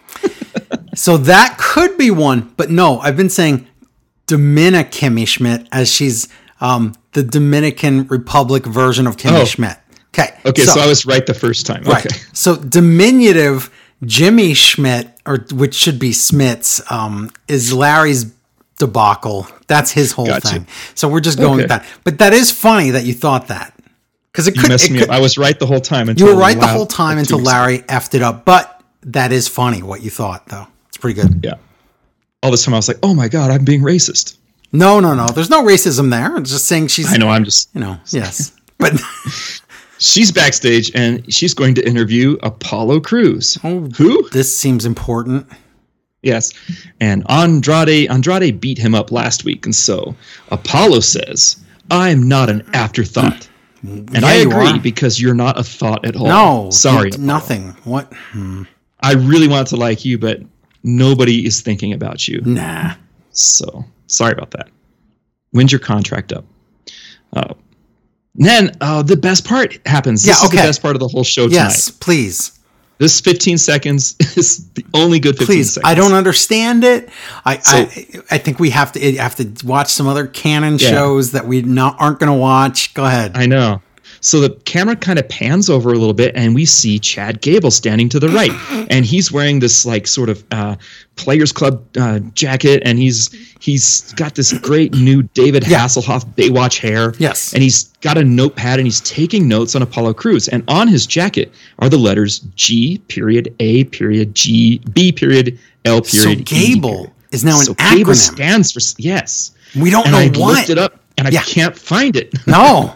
So that could be one, but no, I've been saying Domina Kimmy Schmidt as she's um, the Dominican Republic version of Kimmy oh. Schmidt. Okay. Okay, so, so I was right the first time. Right. Okay. So diminutive Jimmy Schmidt, or which should be Smith's, um, is Larry's debacle. That's his whole gotcha. thing. So we're just going okay. with that. But that is funny that you thought that. Because it you could. messed it me could, up. I was right the whole time. Until you were right wow, the whole time until Larry effed it up. But that is funny what you thought, though. It's pretty good. Yeah. All this time I was like, oh my God, I'm being racist. No, no, no. There's no racism there. I'm just saying she's. I know. I'm just. You know. Yes. But. She's backstage and she's going to interview Apollo Crews. Oh, who? This seems important. Yes. And Andrade Andrade beat him up last week. And so Apollo says, I'm not an afterthought. And yeah, I agree because you're not a thought at all. No. Sorry. Nothing. What? Hmm. I really want to like you, but nobody is thinking about you. Nah. So sorry about that. When's your contract up? Uh, Then uh, the best part happens. This yeah, okay. is the best part of the whole show tonight. Yes, please. This fifteen seconds is the only good fifteen please, seconds. I don't understand it. I, so, I I think we have to have to watch some other canon yeah. shows that we not aren't going to watch. Go ahead. I know. So the camera kind of pans over a little bit, and we see Chad Gable standing to the right, and he's wearing this like sort of uh, Players Club uh, jacket, and he's he's got this great new David yeah. Hasselhoff Baywatch hair. Yes, and he's got a notepad, and he's taking notes on Apollo Crews, and on his jacket are the letters G period A period G B period L period. So Gable E period. is now an so acronym. Gable stands for yes. We don't and know I what. looked it up, and I yeah. can't find it. No.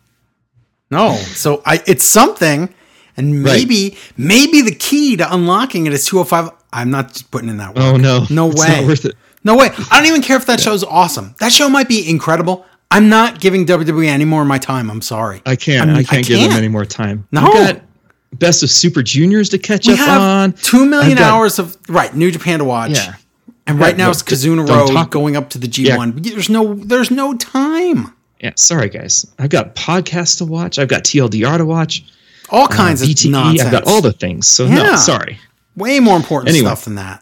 No, so I it's something, and maybe right. maybe the key to unlocking it is two oh five. I'm not just putting in that work. Oh no, no it's way, not worth it. No way. I don't even care if that yeah. show's awesome. That show might be incredible. I'm not giving W W E any more of my time. I'm sorry. I can't. I'm, I can't I give can't. them any more time. No. We've got Best of Super Juniors to catch we up have on. Two million got, hours of right New Japan to watch. Yeah. And right now it's Kazuna Road talk, going up to the G one. Yeah. There's no there's no time. Yeah, sorry guys. I've got podcasts to watch. I've got T L D R to watch. All kinds uh, of B T E, nonsense. I've got all the things. So yeah. no, sorry. Way more important anyway, stuff than that.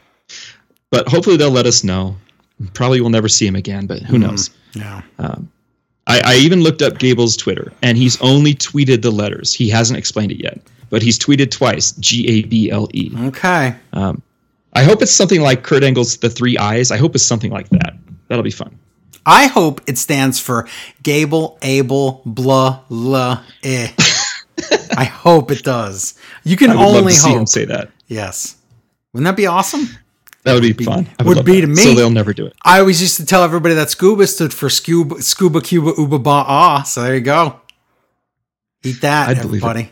But hopefully they'll let us know. Probably we'll never see him again, but who mm, knows? Yeah. Um, I, I even looked up Gable's Twitter, and he's only tweeted the letters. He hasn't explained it yet, but he's tweeted twice, G A B L E. Okay. Um, I hope it's something like Kurt Angle's The Three Eyes. I hope it's something like that. That'll be fun. I hope it stands for Gable, Able, blah, blah, eh. I hope it does. You can I would only love to hope. See him say that. Yes. Wouldn't that be awesome? That would be, be fun. Would, would be that. to me. So they'll never do it. I always used to tell everybody that scuba stood for scuba, scuba, cuba, uba, ba, ah. So there you go. Eat that, I'd everybody.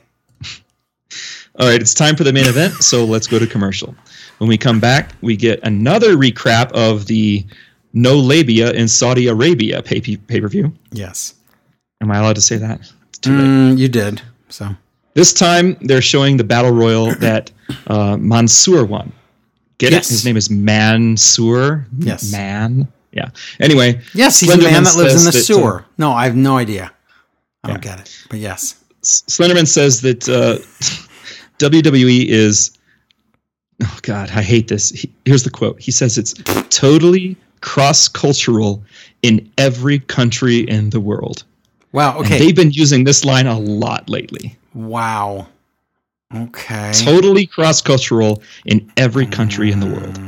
All right, it's time for the main event. So let's go to commercial. When we come back, we get another recap of the No Labia in Saudi Arabia pay per view. Yes. Am I allowed to say that? It's too mm, late. You did. So this time they're showing the battle royal that uh, Mansoor won. Get yes. it? His name is Mansoor. Yes. Man. Yeah. Anyway. Yes, he's Slenderman a man that lives in the that, sewer. Uh, no, I have no idea. I yeah. don't get it. But yes. Slenderman says that uh, W W E is. Oh God, I hate this. He, here's the quote. He says it's totally cross-cultural in every country in the world. Wow. Okay. And they've been using this line a lot lately. Wow. Okay. Totally cross-cultural in every country in the world.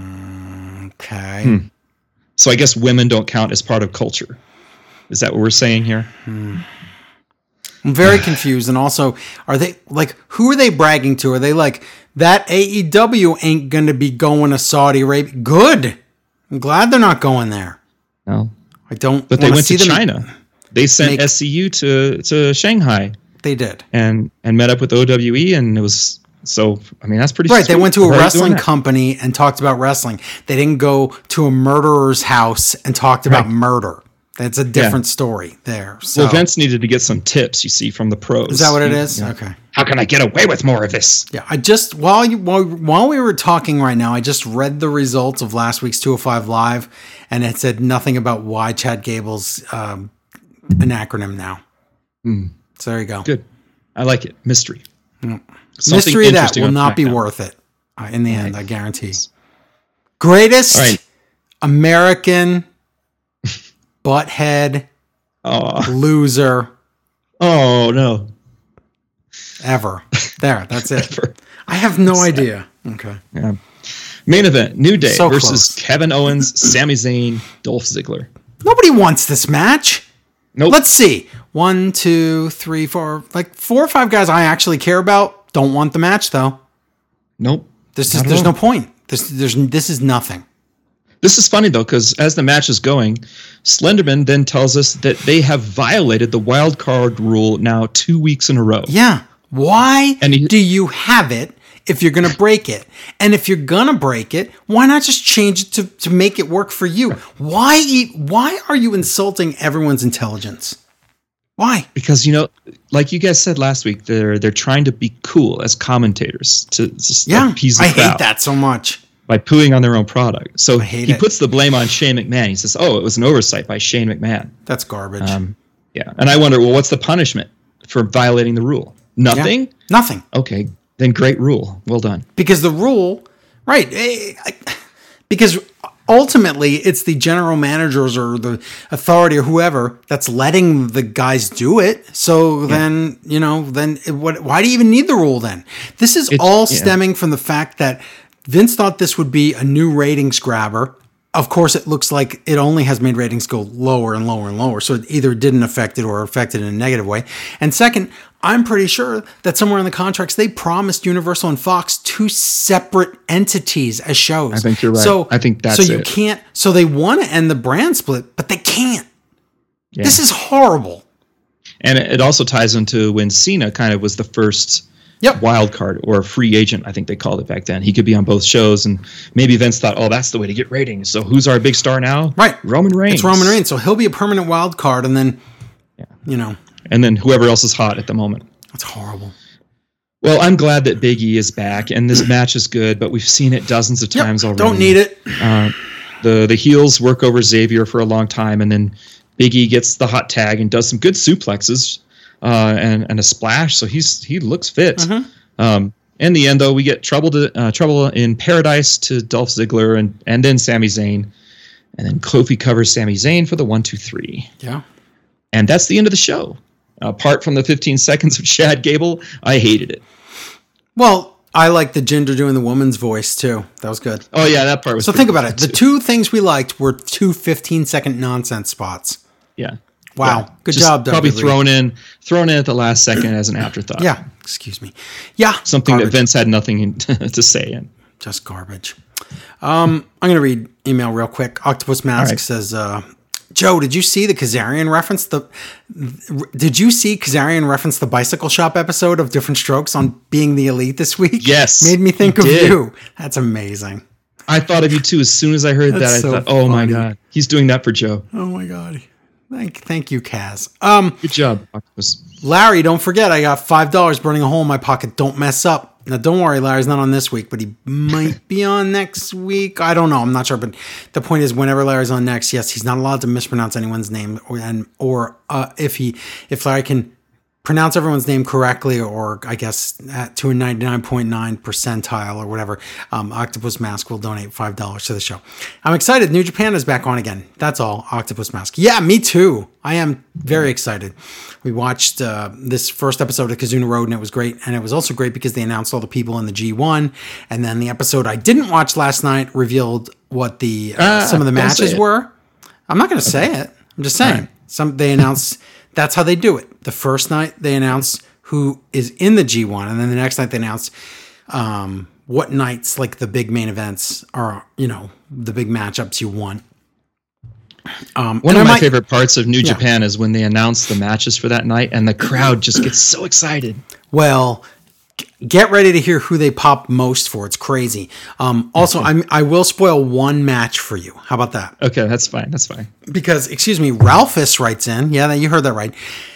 Okay. Hmm. So I guess women don't count as part of culture. Is that what we're saying here? Hmm. I'm very confused. And also, are they like, who are they bragging to? Are they like, that A E W ain't going to be going to Saudi Arabia? Good. I'm glad they're not going there. No. I don't But they went to China. They sent make, S C U to, to Shanghai. They did. And and met up with O W E, and it was, so, I mean, that's pretty Right, sweet. they went to a Why wrestling company and talked about wrestling. They didn't go to a murderer's house and talked about right. murder. That's a different yeah. story there. So. Well, Vince needed to get some tips, you see, from the pros. Is that what it is? Yeah. Okay. How can I get away with more of this? Yeah, I just, while you while, while we were talking right now, I just read the results of last week's two oh five Live, and it said nothing about why Chad Gable's um, an acronym now. Mm. So there you go. Good. I like it. Mystery. Mm. Mystery that will not be worth it uh, in the end, right. I guarantee. Greatest right. American butthead oh. loser. Oh, no. Ever. There, that's it. I have no that's idea. Sad. Okay. Yeah. Main event, New Day so versus close. Kevin Owens, Sami Zayn, Dolph Ziggler. Nobody wants this match. Nope. Let's see. One, two, three, four. Like four or five guys I actually care about don't want the match, though. Nope. This is, there's no point. This, there's, this is nothing. This is funny, though, because as the match is going, Slenderman then tells us that they have violated the wild card rule now two weeks in a row. Yeah. Why and he, do you have it if you're going to break it? And if you're going to break it, why not just change it to, to make it work for you? Why eat, Why are you insulting everyone's intelligence? Why? Because, you know, like you guys said last week, they're they're trying to be cool as commentators to just yeah, appease the I crowd hate that so much. By pooing on their own product. So he it. puts the blame on Shane McMahon. He says, oh, it was an oversight by Shane McMahon. That's garbage. Um, yeah. And I wonder, well, what's the punishment for violating the rule? Nothing? Yeah, nothing. Okay. Then great rule. Well done. Because the rule, right. Because ultimately it's the general managers or the authority or whoever that's letting the guys do it. So yeah. then, you know, then it, what, why do you even need the rule then? This is it's, all stemming yeah. from the fact that Vince thought this would be a new ratings grabber. Of course, it looks like it only has made ratings go lower and lower and lower. So it either didn't affect it or affected it in a negative way. And second, I'm pretty sure that somewhere in the contracts, they promised Universal and Fox two separate entities as shows. I think you're right. So, I think that's So you it. can't, so they want to end the brand split, but they can't. Yeah. This is horrible. And it also ties into when Cena kind of was the first Yep. wild card or a free agent, I think they called it back then. He could be on both shows, and maybe Vince thought, oh, that's the way to get ratings. So who's our big star now? Right. Roman Reigns. It's Roman Reigns. So he'll be a permanent wild card, and then, yeah. you know. And then whoever else is hot at the moment. That's horrible. Well, I'm glad that Big E is back, and this match is good, but we've seen it dozens of times yep, already. Don't need it. Uh, the, the heels work over Xavier for a long time, and then Big E gets the hot tag and does some good suplexes uh, and, and a splash, so he's he looks fit. Mm-hmm. Um, in the end, though, we get trouble to uh, trouble in paradise to Dolph Ziggler and, and then Sami Zayn. And then Kofi covers Sami Zayn for the one, two, three. Yeah. And that's the end of the show. Apart from the fifteen seconds of Chad Gable, I hated it. Well, I like the Jinder doing the woman's voice, too. That was good. Oh, yeah, that part was So think about it. The two things we liked were two fifteen-second nonsense spots. Yeah. Wow. Yeah. Good Just job, Probably W W E. thrown in thrown in at the last second as an afterthought. Yeah. Excuse me. Yeah. Something garbage. that Vince had nothing in, to say in. Just garbage. Um, I'm going to read email real quick. Octopus Mask right. says, uh, Joe, did you see the Kazarian reference? The Did you see Kazarian reference the Bicycle Shop episode of Different Strokes on Being the Elite this week? Yes. Made me think of did. you. That's amazing. I thought of you too. As soon as I heard That's that, I so thought, oh funny. my God, he's doing that for Joe. Oh my God. Thank, thank you, Kaz. Um, Good job, Octopus. Larry, don't forget, I got five dollars burning a hole in my pocket. Don't mess up. Now, don't worry, Larry's not on this week, but he might be on next week. I don't know. I'm not sure. But the point is, whenever Larry's on next, yes, he's not allowed to mispronounce anyone's name. Or, and, or uh, if he, if Larry can pronounce everyone's name correctly, or I guess at, to a ninety-nine point nine percentile or whatever, um, Octopus Mask will donate five dollars to the show. I'm excited. New Japan is back on again. That's all. Octopus Mask. Yeah, me too. I am very excited. We watched uh, this first episode of Kizuna Road, and it was great. And it was also great because they announced all the people in the G one. And then the episode I didn't watch last night revealed what the uh, uh, some of the matches were. I'm not going to okay. say it. I'm just saying. Right. Some they announced. That's how they do it. The first night they announce who is in the G one, and then the next night they announce um, what nights, like the big main events, are, you know, the big matchups you want. Um, One of my might, favorite parts of New yeah. Japan is when they announce the matches for that night, and the crowd just gets so excited. Well, get ready to hear who they pop most for. It's crazy. Um, also, okay. I'm, I will spoil one match for you. How about that? Okay, that's fine. That's fine. Because, excuse me, Ralphus writes in. Yeah, you heard that right.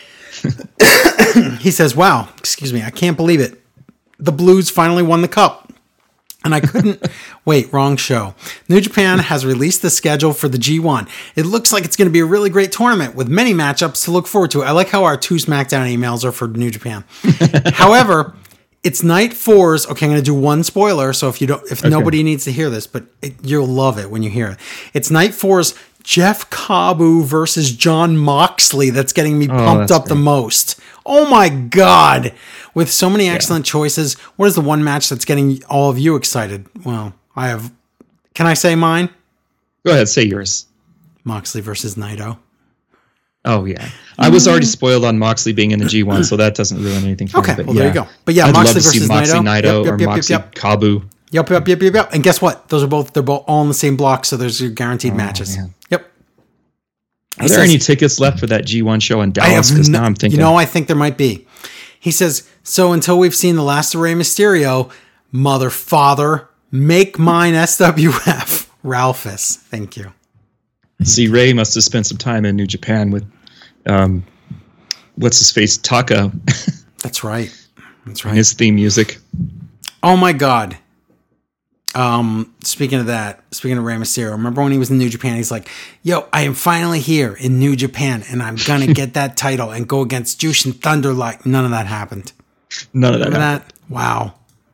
He says, wow, excuse me, I can't believe it. The Blues finally won the cup. And I couldn't... Wait, wrong show. New Japan has released the schedule for the G one. It looks like it's going to be a really great tournament with many matchups to look forward to. I like how our two SmackDown emails are for New Japan. However... It's night fours. Okay, I'm going to do one spoiler. So if you don't, if okay. nobody needs to hear this, but it, you'll love it when you hear it. It's night fours. Jeff Kabu versus John Moxley. That's getting me oh, pumped up great. the most. Oh my God! With so many excellent yeah. choices, what is the one match that's getting all of you excited? Well, I have. Can I say mine? Go ahead, say yours. Moxley versus Naito. Oh, yeah. I was already spoiled on Moxley being in the G one, so that doesn't ruin anything for okay, me. Okay, well, yeah. there you go. But yeah, I'd Moxley love to versus see Moxley Naito, Naito yep, yep, or yep, Moxley yep, yep. Kabu. Yep, yep, yep, yep, yep. And guess what? Those are both, they're both all in the same block, so there's your guaranteed oh, matches. Man. Yep. Are he there says, any tickets left for that G one show in Dallas? Because no, now I'm thinking. You know, I think there might be. He says, so until we've seen the last of Rey Mysterio, mother, father, make mine S W F. Ralphus. Thank you. See, Ray must have spent some time in New Japan with, um, what's his face, Taka. That's right. That's right. His theme music. Oh my God. Um, speaking of that, speaking of Rey Mysterio, remember when he was in New Japan? He's like, yo, I am finally here in New Japan and I'm going to get that title and go against Jushin Thunder. Like, none of that happened. None of that Remember happened. that? Wow.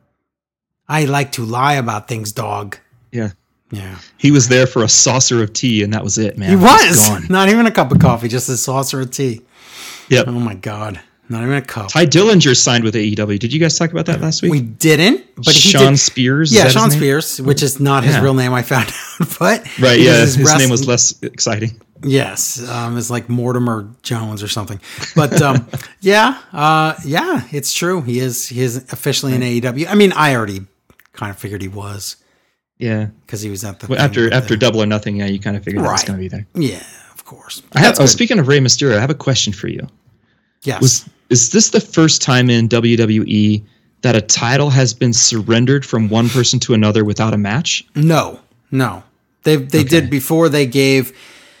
I like to lie about things, dog. Yeah. Yeah. He was there for a saucer of tea and that was it, man. He was. Gone. Not even a cup of coffee, just a saucer of tea. Yep. Oh my God. Not even a cup. Ty Dillinger signed with A E W. Did you guys talk about that last week? We didn't, but he Sean did. Spears. Yeah, Sean Spears, which is not his yeah. real name. I found out, but right, yeah, his, his name was less exciting. Yes, um, it's like Mortimer Jones or something. But um, yeah, uh, yeah, it's true. He is. He is officially in A E W. I mean, I already kind of figured he was. Yeah, because he was at the well, after after the, Double or Nothing. Yeah, you kind of figured right. that was going to be there. Yeah, of course. I have, oh, speaking of Rey Mysterio, I have a question for you. Yes. Was is this the first time in W W E that a title has been surrendered from one person to another without a match? No, no. They they okay. did before they gave.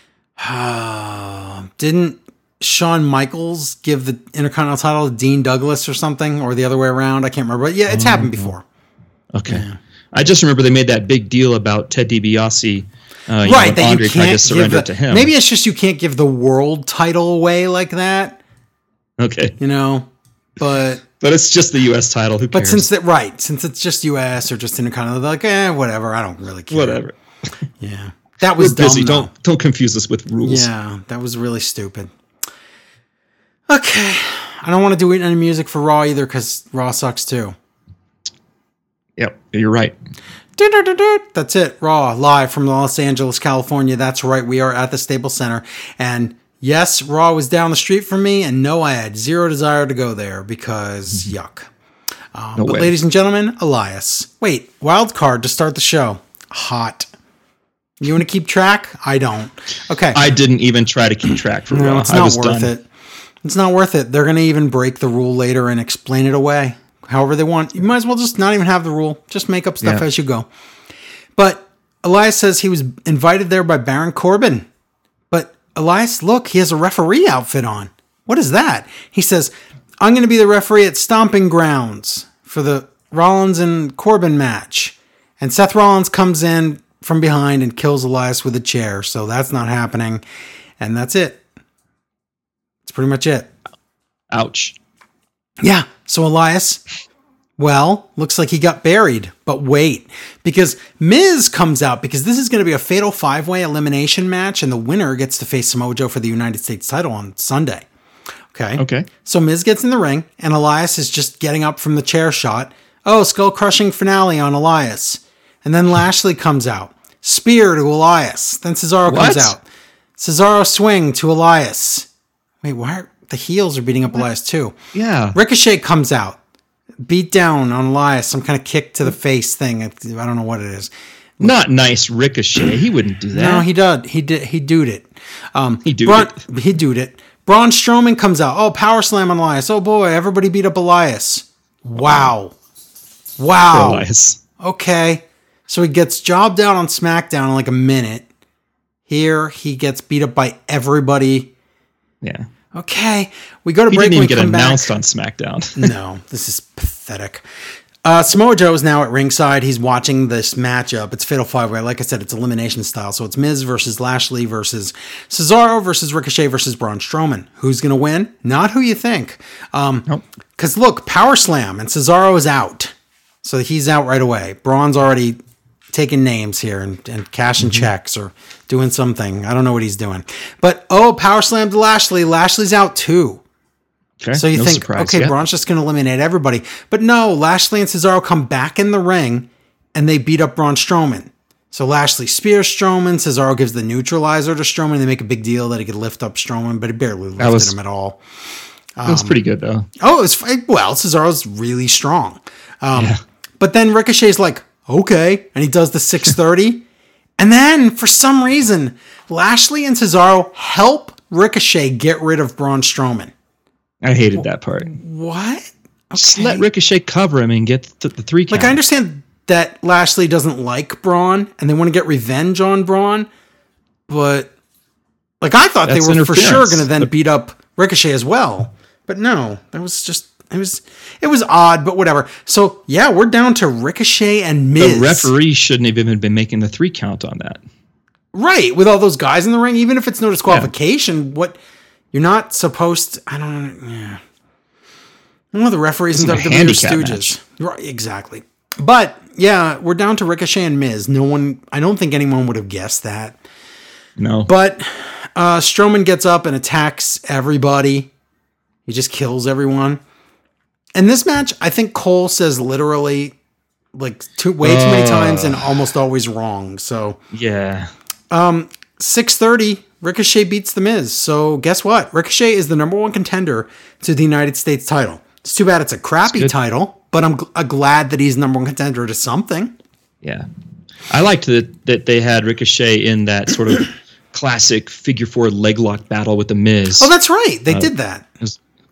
Uh, didn't Shawn Michaels give the Intercontinental title to Dean Douglas or something, or the other way around? I can't remember. But yeah, it's oh, happened before. Okay. Yeah. I just remember they made that big deal about Ted DiBiase. Uh, right, know, that Andre you can't tried to surrender give the, to him. Maybe it's just you can't give the world title away like that. Okay. You know, but but it's just the U S title. Who cares? But since that right, since it's just U S or just Intercontinental, they're like, eh, whatever. I don't really care. Whatever. Yeah, that was We're dumb. busy. Though. Don't don't confuse us with rules. Yeah, that was really stupid. Okay, I don't want to do any music for Raw either because Raw sucks too. Yep, you're right. That's it. Raw, live from Los Angeles, California. That's right. We are at the Staples Center. And yes, Raw was down the street from me. And no, I had zero desire to go there because yuck. Um, no but way. Ladies and gentlemen, Elias. Wait, wild card to start the show. Hot. You want to keep track? I don't. Okay. I didn't even try to keep track for no, Raw. It's not I was worth done. it. It's not worth it. They're going to even break the rule later and explain it away. However they want. You might as well just not even have the rule. Just make up stuff yeah. as you go. But Elias says he was invited there by Baron Corbin. But Elias, look, he has a referee outfit on. What is that? He says, I'm going to be the referee at Stomping Grounds for the Rollins and Corbin match. And Seth Rollins comes in from behind and kills Elias with a chair. So that's not happening. And that's it. That's pretty much it. Ouch. Yeah. So Elias, well, looks like he got buried. But wait, because Miz comes out because this is going to be a fatal five-way elimination match, and the winner gets to face Samoa Joe for the United States title on Sunday. Okay. Okay. So Miz gets in the ring, and Elias is just getting up from the chair shot. Oh, skull-crushing finale on Elias. And then Lashley comes out. Spear to Elias. Then Cesaro What? comes out. Cesaro swing to Elias. Wait, why are the heels are beating up Elias too? Yeah. Ricochet comes out. Beat down on Elias. Some kind of kick to the face thing. I don't know what it is. Not nice Ricochet. He wouldn't do that. No, he did. He did. He doed it. Um, he doed Braun, it. He doed it. Braun Strowman comes out. Oh, power slam on Elias. Oh boy, everybody beat up Elias. Wow. Wow. Poor Elias. Okay. So he gets jobbed out on SmackDown in like a minute. Here he gets beat up by everybody. Yeah. Okay. We go to he break. Didn't even when we get come announced back. on SmackDown. No, this is pathetic. Uh, Samoa Joe is now at ringside. He's watching this matchup. It's Fatal Five Way. Like I said, it's elimination style. So it's Miz versus Lashley versus Cesaro versus Ricochet versus Braun Strowman. Who's going to win? Not who you think. Um, nope. Because look, power slam, and Cesaro is out. So he's out right away. Braun's already taking names here and, and cashing mm-hmm. checks or doing something. I don't know what he's doing. But, oh, power slam to Lashley. Lashley's out too. Okay, so you no think, surprise, okay, yeah. Braun's just going to eliminate everybody. But no, Lashley and Cesaro come back in the ring and they beat up Braun Strowman. So Lashley spears Strowman. Cesaro gives the neutralizer to Strowman. They make a big deal that he could lift up Strowman, but he barely lifted was, him at all. Um, it was pretty good, though. Oh, it was, well, Cesaro's really strong. Um, yeah. But then Ricochet's like, okay. And he does the six thirty. And then, for some reason, Lashley and Cesaro help Ricochet get rid of Braun Strowman. I hated that part. What? Okay. Just let Ricochet cover him and get the, the three count. Like, I understand that Lashley doesn't like Braun and they want to get revenge on Braun, but like I thought That's they were for sure going to then the- beat up Ricochet as well. But no, that was just it was it was odd, but whatever. So yeah, we're down to Ricochet and Miz. The referee shouldn't have even been making the three count on that. Right, with all those guys in the ring, even if it's no disqualification, yeah. what you're not supposed to, I don't yeah. One of the referees in W W E are stooges. Right, exactly. But yeah, we're down to Ricochet and Miz. No one, I don't think anyone would have guessed that. No. But uh, Strowman gets up and attacks everybody. He just kills everyone. In this match, I think Cole says literally like too, way too many times and almost always wrong. So yeah. Um, six thirty, Ricochet beats The Miz. So guess what? Ricochet is the number one contender to the United States title. It's too bad it's a crappy title, but I'm, I'm glad that he's number one contender to something. Yeah. I liked that, that they had Ricochet in that sort of classic figure four leg lock battle with The Miz. Oh, that's right. They uh, did that. It was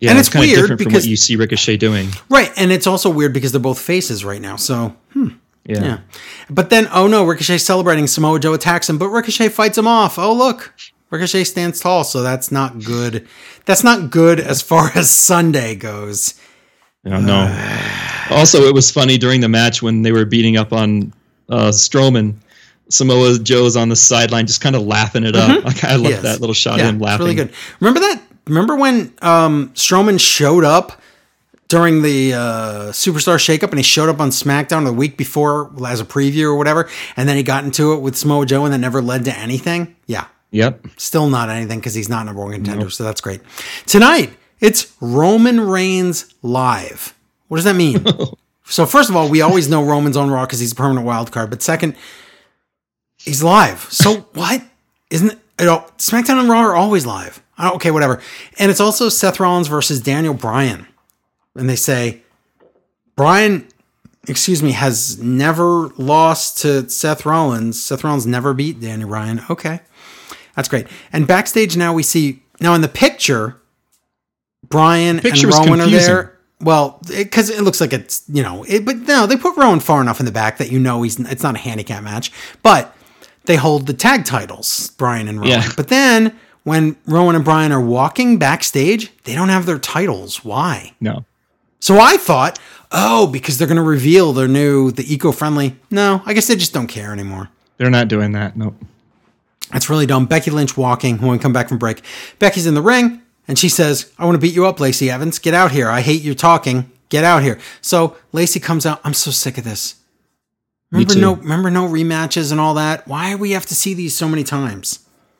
Yeah, and it's, it's kind weird of different because from what you see Ricochet doing. Right, and it's also weird because they're both faces right now. So, hmm. Yeah. yeah. But then, oh no, Ricochet's celebrating. Samoa Joe attacks him, but Ricochet fights him off. Oh look, Ricochet stands tall, so that's not good. That's not good as far as Sunday goes. I don't know. Uh, also, it was funny during the match when they were beating up on uh, Strowman. Samoa Joe's on the sideline, just kind of laughing it up. Mm-hmm. Like I love that little shot yeah, of him laughing. Really good. Remember that? Remember when um, Strowman showed up during the uh, Superstar Shakeup, and he showed up on SmackDown the week before as a preview or whatever, and then he got into it with Samoa Joe, and that never led to anything? Yeah. Yep. Still not anything because he's not number one contender, nope. So that's great. Tonight, it's Roman Reigns live. What does that mean? So first of all, we always know Roman's on Raw because he's a permanent wild card, but second, he's live. So what? Isn't it? You know, SmackDown and Raw are always live. Okay, whatever. And it's also Seth Rollins versus Daniel Bryan. And they say, Bryan, excuse me, has never lost to Seth Rollins. Seth Rollins never beat Daniel Bryan. Okay. That's great. And backstage now we see, now in the picture, Bryan the picture and Rowan are there. Well, because it, it looks like it's, you know, it, but no, they put Rowan far enough in the back that you know he's it's not a handicap match. But they hold the tag titles, Bryan and Rowan. Yeah. But then when Rowan and Bryan are walking backstage, they don't have their titles. Why? No. So I thought, oh, because they're going to reveal their new, the eco-friendly. No, I guess they just don't care anymore. They're not doing that. Nope. That's really dumb. Becky Lynch walking when we come back from break. Becky's in the ring, and she says, I want to beat you up, Lacey Evans. Get out here. I hate you talking. Get out here. So Lacey comes out. I'm so sick of this. Remember no, remember no rematches and all that? Why do we have to see these so many times?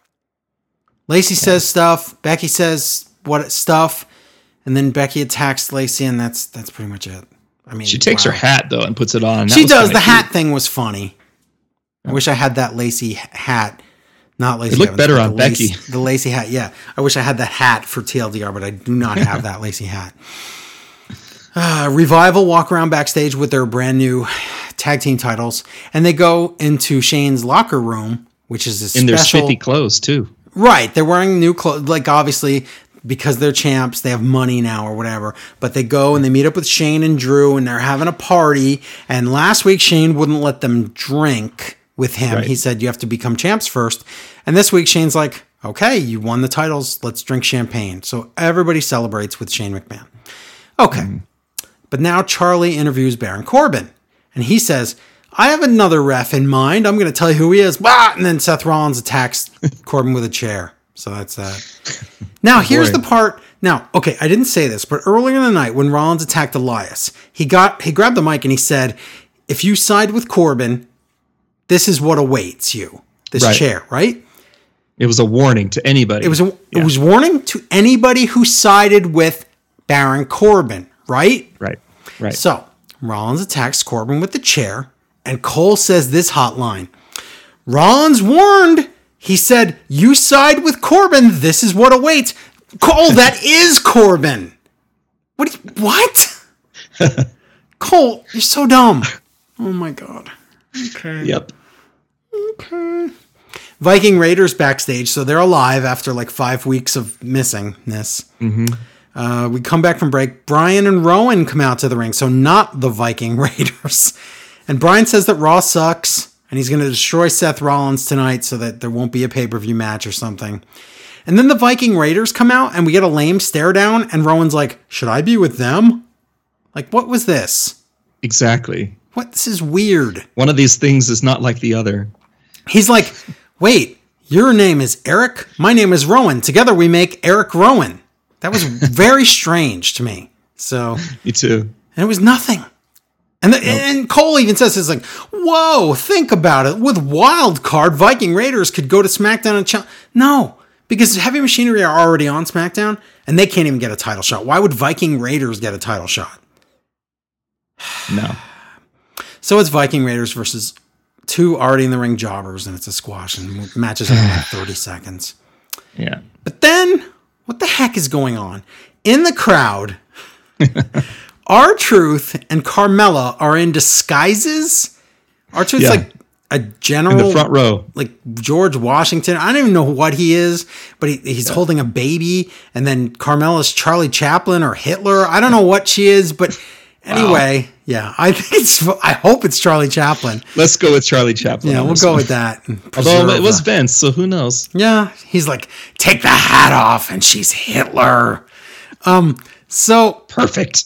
Lacey yeah. says stuff. Becky says what stuff. And then Becky attacks Lacey, and that's that's pretty much it. I mean, she takes wow. her hat though and puts it on. That she does. The cute. hat thing was funny. I wish I had that Lacey hat. Not Lacey. It looked Evans, better on the Becky. Lacey, the Lacey hat. Yeah, I wish I had that hat for T L D R, but I do not have that Lacey hat. Uh, Revival walk around backstage with their brand new tag team titles, and they go into Shane's locker room, which is a special. In their spiffy clothes too. Right, they're wearing new clothes. Like obviously. Because they're champs, they have money now or whatever. But they go and they meet up with Shane and Drew, and they're having a party. And last week, Shane wouldn't let them drink with him. Right. He said, you have to become champs first. And this week, Shane's like, okay, you won the titles. Let's drink champagne. So everybody celebrates with Shane McMahon. Okay. Mm. But now Charlie interviews Baron Corbin. And he says, I have another ref in mind. I'm going to tell you who he is. Bah! And then Seth Rollins attacks Corbin with a chair. So that's that. Now, oh, here's boy. the part. Now, okay, I didn't say this, but earlier in the night when Rollins attacked Elias, he got he grabbed the mic and he said, if you side with Corbin, this is what awaits you. This right. chair, right? It was a warning to anybody. It was a, yeah. it was warning to anybody who sided with Baron Corbin, right? Right, right. So, Rollins attacks Corbin with the chair, and Cole says this hotline. Rollins warned. He said, you side with Corbin, this is what awaits. Cole, that is Corbin. What? You, what? Cole, you're so dumb. Oh, my God. Okay. Yep. Okay. Viking Raiders backstage, so they're alive after like five weeks of missingness. Mm-hmm. Uh, we come back from break. Bryan and Rowan come out to the ring, so not the Viking Raiders. And Bryan says that Raw sucks. And he's going to destroy Seth Rollins tonight so that there won't be a pay-per-view match or something. And then the Viking Raiders come out and we get a lame stare down. And Rowan's like, should I be with them? Like, what was this? Exactly. What? This is weird. One of these things is not like the other. He's like, wait, your name is Eric? My name is Rowan. Together we make Eric Rowan. That was very strange to me. So. Me too. And it was nothing. And, the, nope. and Cole even says, it's like, whoa, think about it. With Wild Card, Viking Raiders could go to SmackDown and challenge. No, because Heavy Machinery are already on SmackDown, and they can't even get a title shot. Why would Viking Raiders get a title shot? No. So it's Viking Raiders versus two already in the ring jobbers, and it's a squash, and matches in like thirty seconds. Yeah. But then, what the heck is going on? In the crowd... R-Truth and Carmella are in disguises. R-Truth's yeah. like a general in the front row, like George Washington. I don't even know what he is, but he, he's yeah. holding a baby. And then Carmela's Charlie Chaplin or Hitler. I don't know what she is, but anyway, wow. yeah, I think it's. I hope it's Charlie Chaplin. Let's go with Charlie Chaplin. Yeah, we'll go one. with that. Although it was Vince, so who knows? Yeah, he's like, take the hat off, and she's Hitler. Um, so perfect.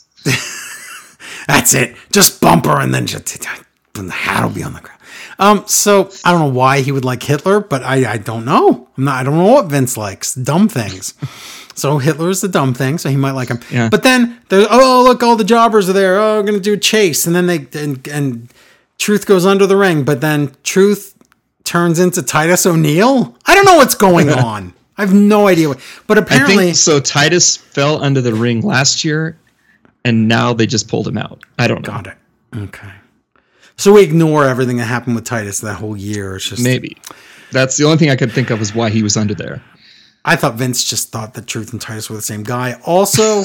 That's it. Just bump her, and then just the hat will be on the ground. Um, so I don't know why he would like Hitler, but I, I don't know. I'm not. I don't know what Vince likes. Dumb things. So Hitler's the dumb thing, so he might like him. Yeah. But then there's oh look, all the jobbers are there. Oh, we're gonna do a chase, and then they and, and Truth goes under the ring, but then Truth turns into Titus O'Neil. I don't know what's going on. I have no idea what. But apparently, I think, so Titus fell under the ring last year, and now they just pulled him out. I don't know. Got it. Okay. So we ignore everything that happened with Titus that whole year. It's just maybe that's the only thing I could think of is why he was under there. I thought Vince just thought that Truth and Titus were the same guy. Also,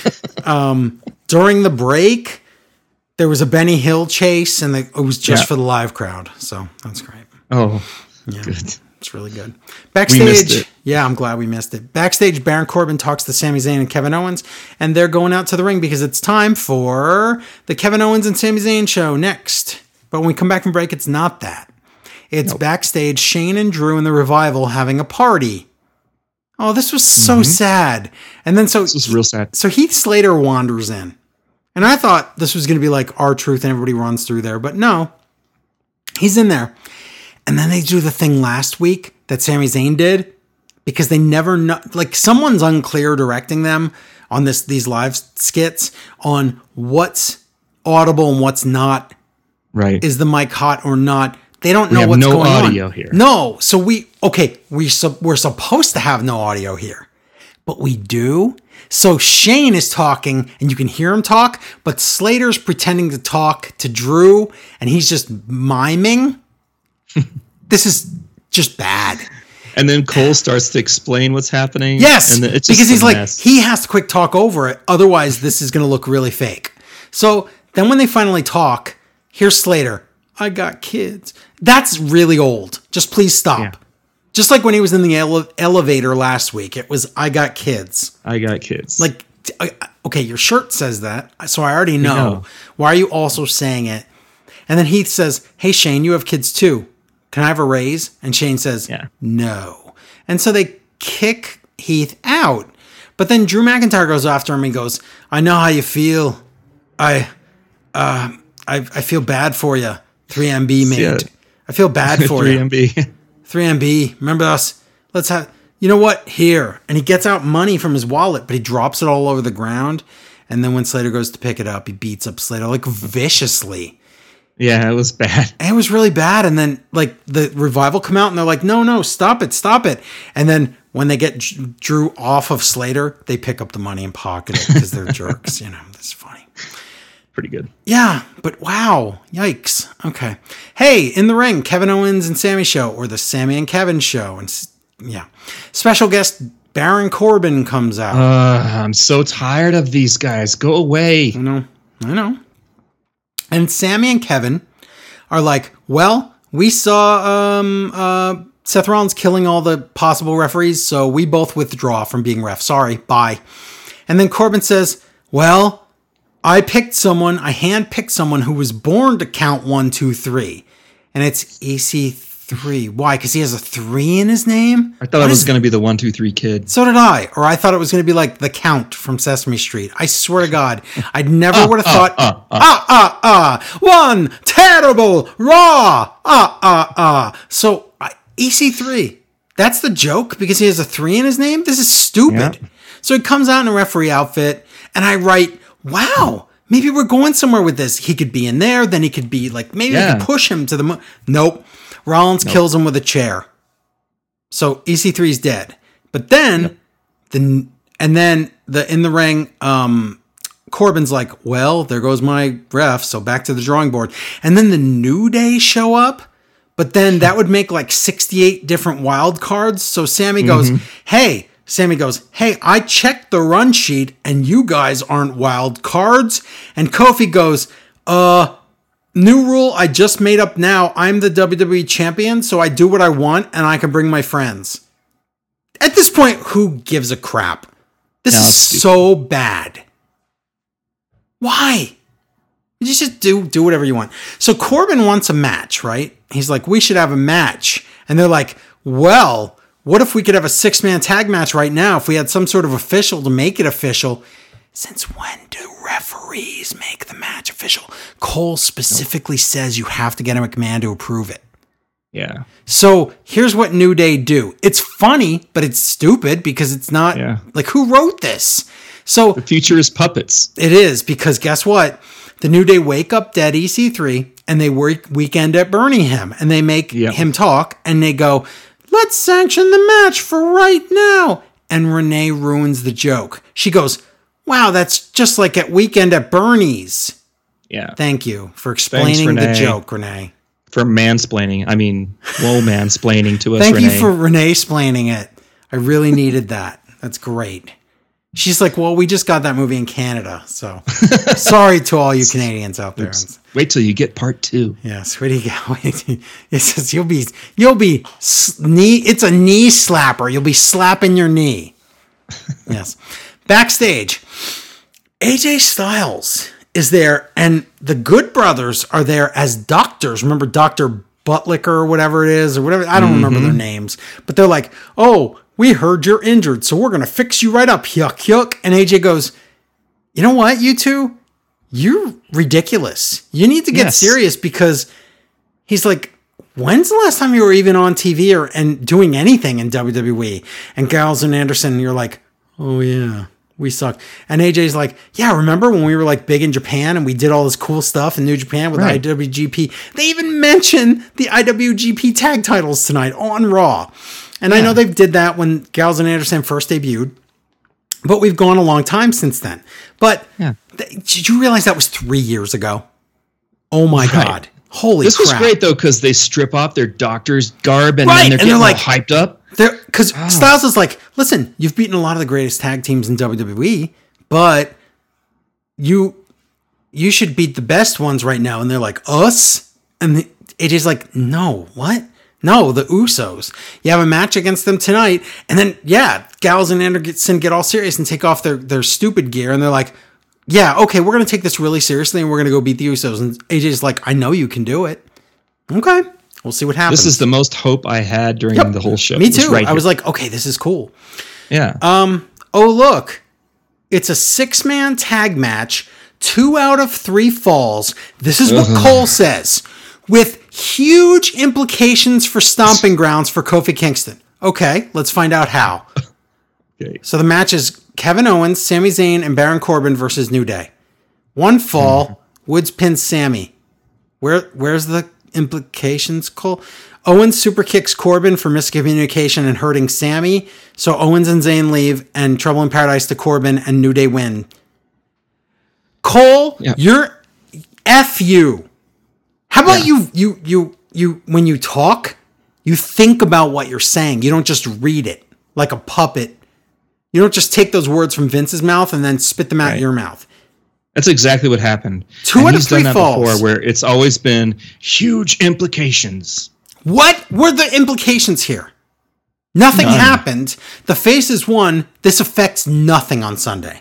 um, during the break, there was a Benny Hill chase, and the, it was just yeah. for the live crowd. So that's great. Oh, yeah, good. It's really good. Backstage, yeah, I'm glad we missed it. Backstage, Baron Corbin talks to Sami Zayn and Kevin Owens, and they're going out to the ring because it's time for the Kevin Owens and Sami Zayn show next. But when we come back from break, it's not that. It's nope. backstage, Shane and Drew and the Revival having a party. Oh, this was so mm-hmm. sad. And then so this was real sad. So Heath Slater wanders in. And I thought this was going to be like R-Truth and everybody runs through there, but no. He's in there. And then they do the thing last week that Sami Zayn did because they never know, like someone's unclear directing them on this these live skits on what's audible and what's not. Right. Is the mic hot or not? They don't know we have what's no going on. audio here. No. So we, okay, we su- we're supposed to have no audio here, but we do. So Shane is talking and you can hear him talk, but Slater's pretending to talk to Drew and he's just miming. This is just bad. And then Cole starts to explain what's happening. Yes, and it's because he's like, mess. he has to quick talk over it. Otherwise, this is going to look really fake. So then when they finally talk, here's Slater. I got kids. That's really old. Just please stop. Yeah. Just like when he was in the ele- elevator last week, it was, I got kids. I got kids. Like, okay, your shirt says that, so I already know. I know. Why are you also saying it? And then Heath says, hey, Shane, you have kids too. Can I have a raise? And Shane says, yeah. no. And so they kick Heath out. But then Drew McIntyre goes after him and goes, I know how you feel. I, uh, I, I feel bad for you. three M B, mate. Yeah. I feel bad for three M B. you. three M B. Remember us? Let's have, you know what? Here. And he gets out money from his wallet, but he drops it all over the ground. And then when Slater goes to pick it up, he beats up Slater like viciously. Yeah, it was bad. And it was really bad. And then like the Revival come out and they're like, no, no, stop it, stop it. And then when they get Drew off of Slater, they pick up the money and pocket it because they're jerks. You know, that's funny. Pretty good. Yeah, but wow. Yikes. Okay. Hey, in the ring, Kevin Owens and Sammy show, or the Sammy and Kevin show. And yeah. Special guest Baron Corbin comes out. Uh, I'm so tired of these guys. Go away. I know. I know. And Sammy and Kevin are like, well, we saw um, uh, Seth Rollins killing all the possible referees, so we both withdraw from being ref. Sorry, bye. And then Corbin says, well, I picked someone, I hand-picked someone who was born to count one, two, three. And it's E C three. Why? Because he has a three in his name? I thought what it was going to be the one, two, three kid. So did I. Or I thought it was going to be like the Count from Sesame Street. I swear to God, I never uh, would have uh, thought, uh, uh, ah, ah, ah, one terrible, raw, ah, ah, ah. So uh, E C three, that's the joke because he has a three in his name? This is stupid. Yeah. So he comes out in a referee outfit and I write, wow, maybe we're going somewhere with this. He could be in there, then he could be like, maybe yeah. we could push him to the moon. Nope. Rollins nope. kills him with a chair. So E C three's dead. But then, yep. the and then the in the ring, um, Corbin's like, well, there goes my ref, so back to the drawing board. And then the New Day show up, but then that would make like sixty-eight different wild cards. So Sammy goes, mm-hmm. hey, Sammy goes, hey, I checked the run sheet and you guys aren't wild cards. And Kofi goes, uh, new rule I just made up now. I'm the W W E champion, so I do what I want and I can bring my friends. At this point, who gives a crap? This no, is so bad. Why? You just do do whatever you want. So Corbin wants a match, right? He's like, we should have a match. And they're like, well, what if we could have a six-man tag match right now if we had some sort of official to make it official? Since when do referees make the match official? Cole specifically says you have to get a McMahon to approve it. Yeah. So here's what New Day do. It's funny, but it's stupid because it's not yeah. like, who wrote this? So the future is puppets. It is, because guess what? The New Day wake up dead E C three and they work Weekend at Bernie him and they make yep. him talk and they go, let's sanction the match for right now. And Renee ruins the joke. She goes, wow, that's just like at Weekend at Bernie's. Yeah. Thank you for explaining Thanks, the joke, Renee. For mansplaining. I mean, whoa, mansplaining to us, Thank Renee. you for Renee explaining it. I really needed that. That's great. She's like, well, we just got that movie in Canada, so sorry to all you Canadians out there. Oops. Wait till you get part two. Yes, where do you go? It says you'll be, you'll be knee. It's a knee slapper. You'll be slapping your knee. Yes. Backstage, A J Styles is there, and the Good Brothers are there as doctors. Remember Doctor Buttlicker or whatever it is, or whatever. I don't mm-hmm. remember their names, but they're like, oh, we heard you're injured, so we're going to fix you right up, yuck, yuck. And A J goes, you know what, you two? You're ridiculous. You need to get yes. serious, because he's like, when's the last time you were even on T V or and doing anything in W W E? And Gallows and Anderson, you're like, oh, yeah, we suck. And A J's like, yeah, remember when we were like big in Japan and we did all this cool stuff in New Japan with right. I W G P? They even mention the I W G P tag titles tonight on Raw. And yeah. I know they did that when Gallows and Anderson first debuted, but we've gone a long time since then. But yeah. th- did you realize that was three years ago? Oh my right. God. Holy this crap. This was great, though, because they strip off their doctor's garb and right. then they're and getting they're like, all hyped up. Because oh. Styles is like, listen, you've beaten a lot of the greatest tag teams in W W E, but you you should beat the best ones right now. And they're like, us? And the, A J's like, no, what? No, the Usos. You have a match against them tonight. And then, yeah, Gallows and Anderson get all serious and take off their, their stupid gear. And they're like, yeah, okay, we're going to take this really seriously and we're going to go beat the Usos. And A J's like, I know you can do it. Okay, we'll see what happens. This is the most hope I had during yep. the whole show. Me too. Right I was like, okay, this is cool. Yeah. Um. Oh, look. It's a six-man tag match. Two out of three falls. This is what Cole says. With huge implications for stomping grounds for Kofi Kingston. Okay, let's find out how. Okay. So the match is Kevin Owens, Sami Zayn, and Baron Corbin versus New Day. One fall, mm. Woods pins Sami. Where, where's the implications, Cole? Owens super kicks Corbin for miscommunication and hurting Sami. So Owens and Zayn leave, and Trouble in Paradise to Corbin, and New Day win. Cole, yeah. you're F you. How about yeah. you, you, you, you, when you talk, you think about what you're saying. You don't just read it like a puppet. You don't just take those words from Vince's mouth and then spit them out right. your mouth. That's exactly what happened. Two and out of he's three done that falls. Before, where it's always been huge implications. What were the implications here? Nothing None. happened. The faces won. This affects nothing on Sunday.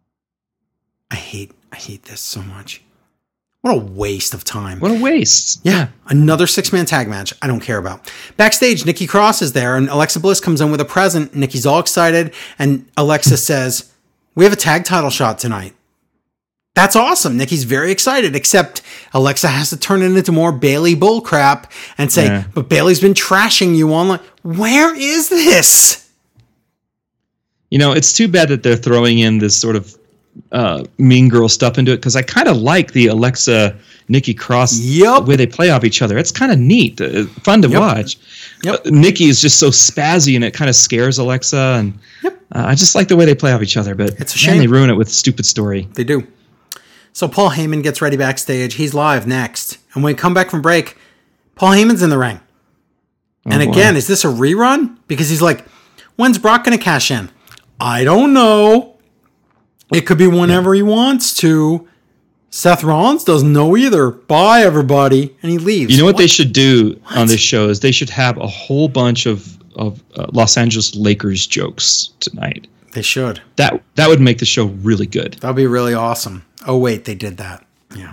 I hate, I hate this so much. What a waste of time. What a waste. Yeah. yeah. Another six-man tag match I don't care about. Backstage, Nikki Cross is there, and Alexa Bliss comes in with a present. Nikki's all excited, and Alexa says, we have a tag title shot tonight. That's awesome. Nikki's very excited, except Alexa has to turn it into more Bayley bullcrap and say, yeah. but Bayley's been trashing you online. Where is this? You know, it's too bad that they're throwing in this sort of uh, mean girl stuff into it, because I kind of like the Alexa Nikki Cross yep. way they play off each other. It's kind of neat, uh, fun to yep. watch. Yep. Uh, Nikki is just so spazzy, and it kind of scares Alexa, and yep. uh, I just like the way they play off each other. But it's a shame man, they ruin it with a stupid story. They do. So Paul Heyman gets ready backstage. He's live next, and when we come back from break, Paul Heyman's in the ring. Oh, and again, boy. Is this a rerun? Because he's like, when's Brock going to cash in? I don't know. It could be whenever he wants to. Seth Rollins doesn't know either. Bye, everybody. And he leaves. You know what, what? they should do what? on this show is they should have a whole bunch of, of uh, Los Angeles Lakers jokes tonight. They should. That that would make the show really good. That would be really awesome. Oh, wait, they did that. Yeah.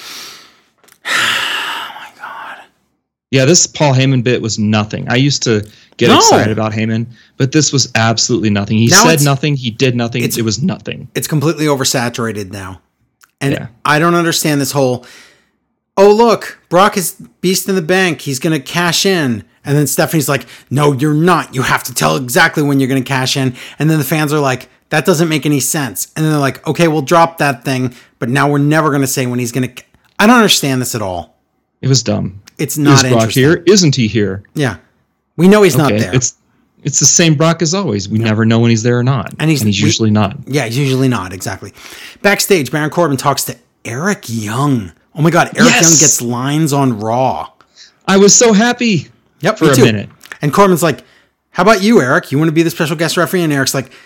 Oh, my God. Yeah, this Paul Heyman bit was nothing. I used to get no. excited about Heyman, but this was absolutely nothing. He now said nothing. He did nothing. It was nothing. It's completely oversaturated now. And yeah. I don't understand this whole, oh, look, Brock is Beast in the Bank. He's going to cash in. And then Stephanie's like, no, you're not. You have to tell exactly when you're going to cash in. And then the fans are like, that doesn't make any sense. And then they're like, okay, we'll drop that thing. But now we're never going to say when he's going to. I don't understand this at all. It was dumb. It's not Is Brock here? Isn't he here? Yeah. We know he's okay. not there. It's it's the same Brock as always. We no. never know when he's there or not. And he's, and he's we, usually not. Yeah, he's usually not. Exactly. Backstage, Baron Corbin talks to Eric Young. Oh my God. Eric yes! Young gets lines on Raw. I was so happy. Yep. For a minute. And Corbin's like, how about you, Eric? You want to be the special guest referee? And Eric's like,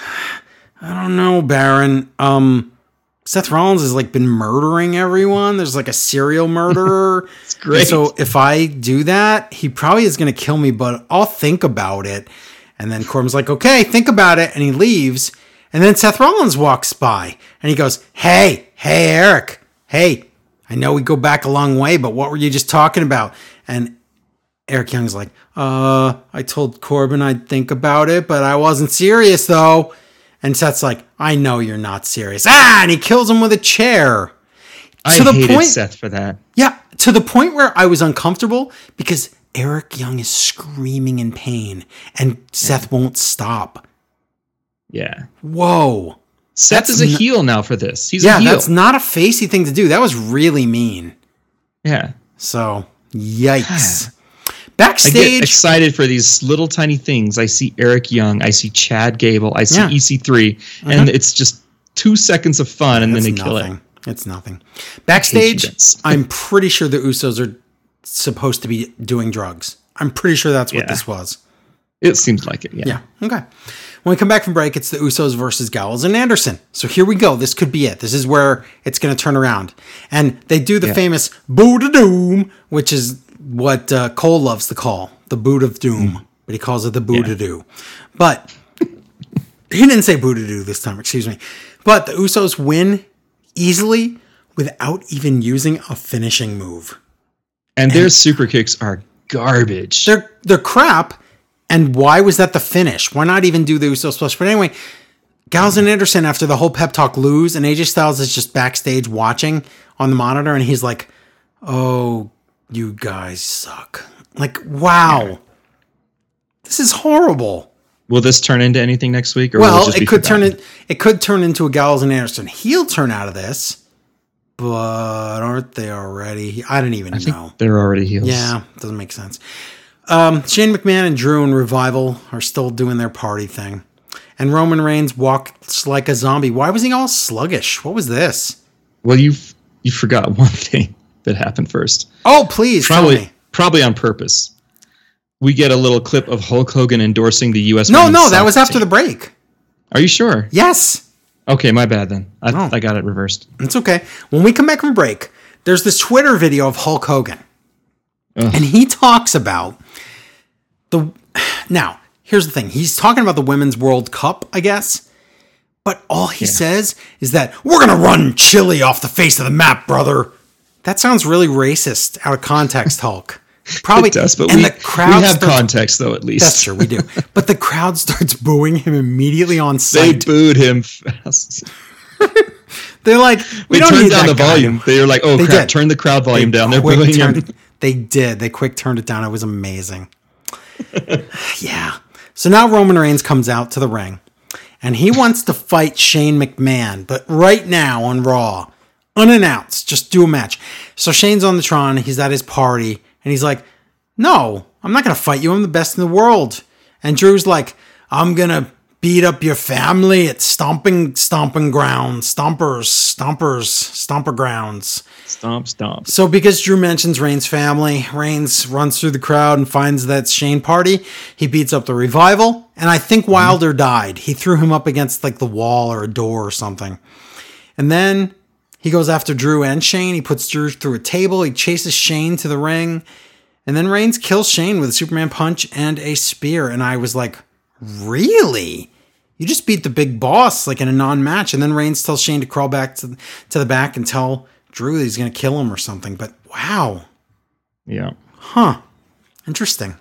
I don't know, Baron. Um, Seth Rollins has like been murdering everyone. There's like a serial murderer. It's great. And so if I do that, he probably is going to kill me, but I'll think about it. And then Corbin's like, okay, think about it. And he leaves. And then Seth Rollins walks by and he goes, hey, hey, Eric. Hey, I know we go back a long way, but what were you just talking about? And Eric Young's like, uh, I told Corbin I'd think about it, but I wasn't serious though. And Seth's like, I know you're not serious. Ah, and he kills him with a chair. I to the hated point, Seth for that. Yeah, to the point where I was uncomfortable because Eric Young is screaming in pain and yeah. Seth won't stop. Yeah. Whoa. Seth that's is a n- heel now for this. He's yeah, a heel. That's not a facey thing to do. That was really mean. Yeah. So, yikes. Backstage. I get excited for these little tiny things. I see Eric Young. I see Chad Gable. I see yeah. E C three. Mm-hmm. And it's just two seconds of fun, and it's then they nothing. kill it. It's nothing. Backstage, I'm pretty sure the Usos are supposed to be doing drugs. I'm pretty sure that's what yeah. this was. It seems like it, yeah. Yeah, okay. When we come back from break, it's the Usos versus Gallows and Anderson. So here we go. This could be it. This is where it's going to turn around. And they do the yeah. famous boot of doom, which is what uh, Cole loves to call the boot of doom. Mm. But he calls it the boot of doo. But he didn't say boot of doo this time, excuse me. But the Usos win easily without even using a finishing move. And, and their super kicks are garbage. They're they're crap. And why was that the finish? Why not even do the Usos splash? But anyway, Gallows and Anderson, after the whole pep talk, lose, and A J Styles is just backstage watching on the monitor, and he's like, "Oh, you guys suck!" Like, wow, yeah. This is horrible. Will this turn into anything next week? Or well, will it, it could forgotten? turn it. It could turn into a Gallows and Anderson heel turn out of this. But aren't they already? I don't even I think know. They're already heels. Yeah, doesn't make sense. Um, Shane McMahon and Drew and Revival are still doing their party thing. And Roman Reigns walks like a zombie. Why was he all sluggish? What was this? Well, you you forgot one thing that happened first. Oh, please probably, tell me. Probably on purpose. We get a little clip of Hulk Hogan endorsing the U S No, no, that was after team. the break. Are you sure? Yes. Okay, my bad then. I, oh. I got it reversed. It's okay. When we come back from break, there's this Twitter video of Hulk Hogan. Ugh. And he talks about the... Now, here's the thing. He's talking about the Women's World Cup, I guess. But all he yeah. says is that, we're going to run Chile off the face of the map, brother. That sounds really racist out of context, Hulk. Probably it does, but and we, the crowd we have starts, context, though, at least. That's true, we do. But the crowd starts booing him immediately on sight. They booed him fast. They're like, we they don't turned need down that the guy. volume. They were like, oh, they crap, did. turn the crowd volume they down. They're booing turned, him. They did. They quick turned it down. It was amazing. Yeah. So now Roman Reigns comes out to the ring, and he wants to fight Shane McMahon, but right now on Raw, unannounced, just do a match. So Shane's on the Tron. He's at his party, and he's like, no, I'm not going to fight you. I'm the best in the world. And Drew's like, I'm going to beat up your family at stomping, stomping grounds, stompers, stompers, stomper grounds. Stomp, stomp. So because Drew mentions Reigns' family, Reigns runs through the crowd and finds that Shane party. He beats up the Revival. And I think Wilder mm-hmm. died. He threw him up against like the wall or a door or something. And then He goes after Drew and Shane. He puts Drew through a table. He chases Shane to the ring. And then Reigns kills Shane with a Superman punch and a spear. And I was like, really? You just beat the big boss like in a non-match. And then Reigns tells Shane to crawl back to, to the back and tell Drew that he's going to kill him or something. But wow. Yeah. Huh. Interesting.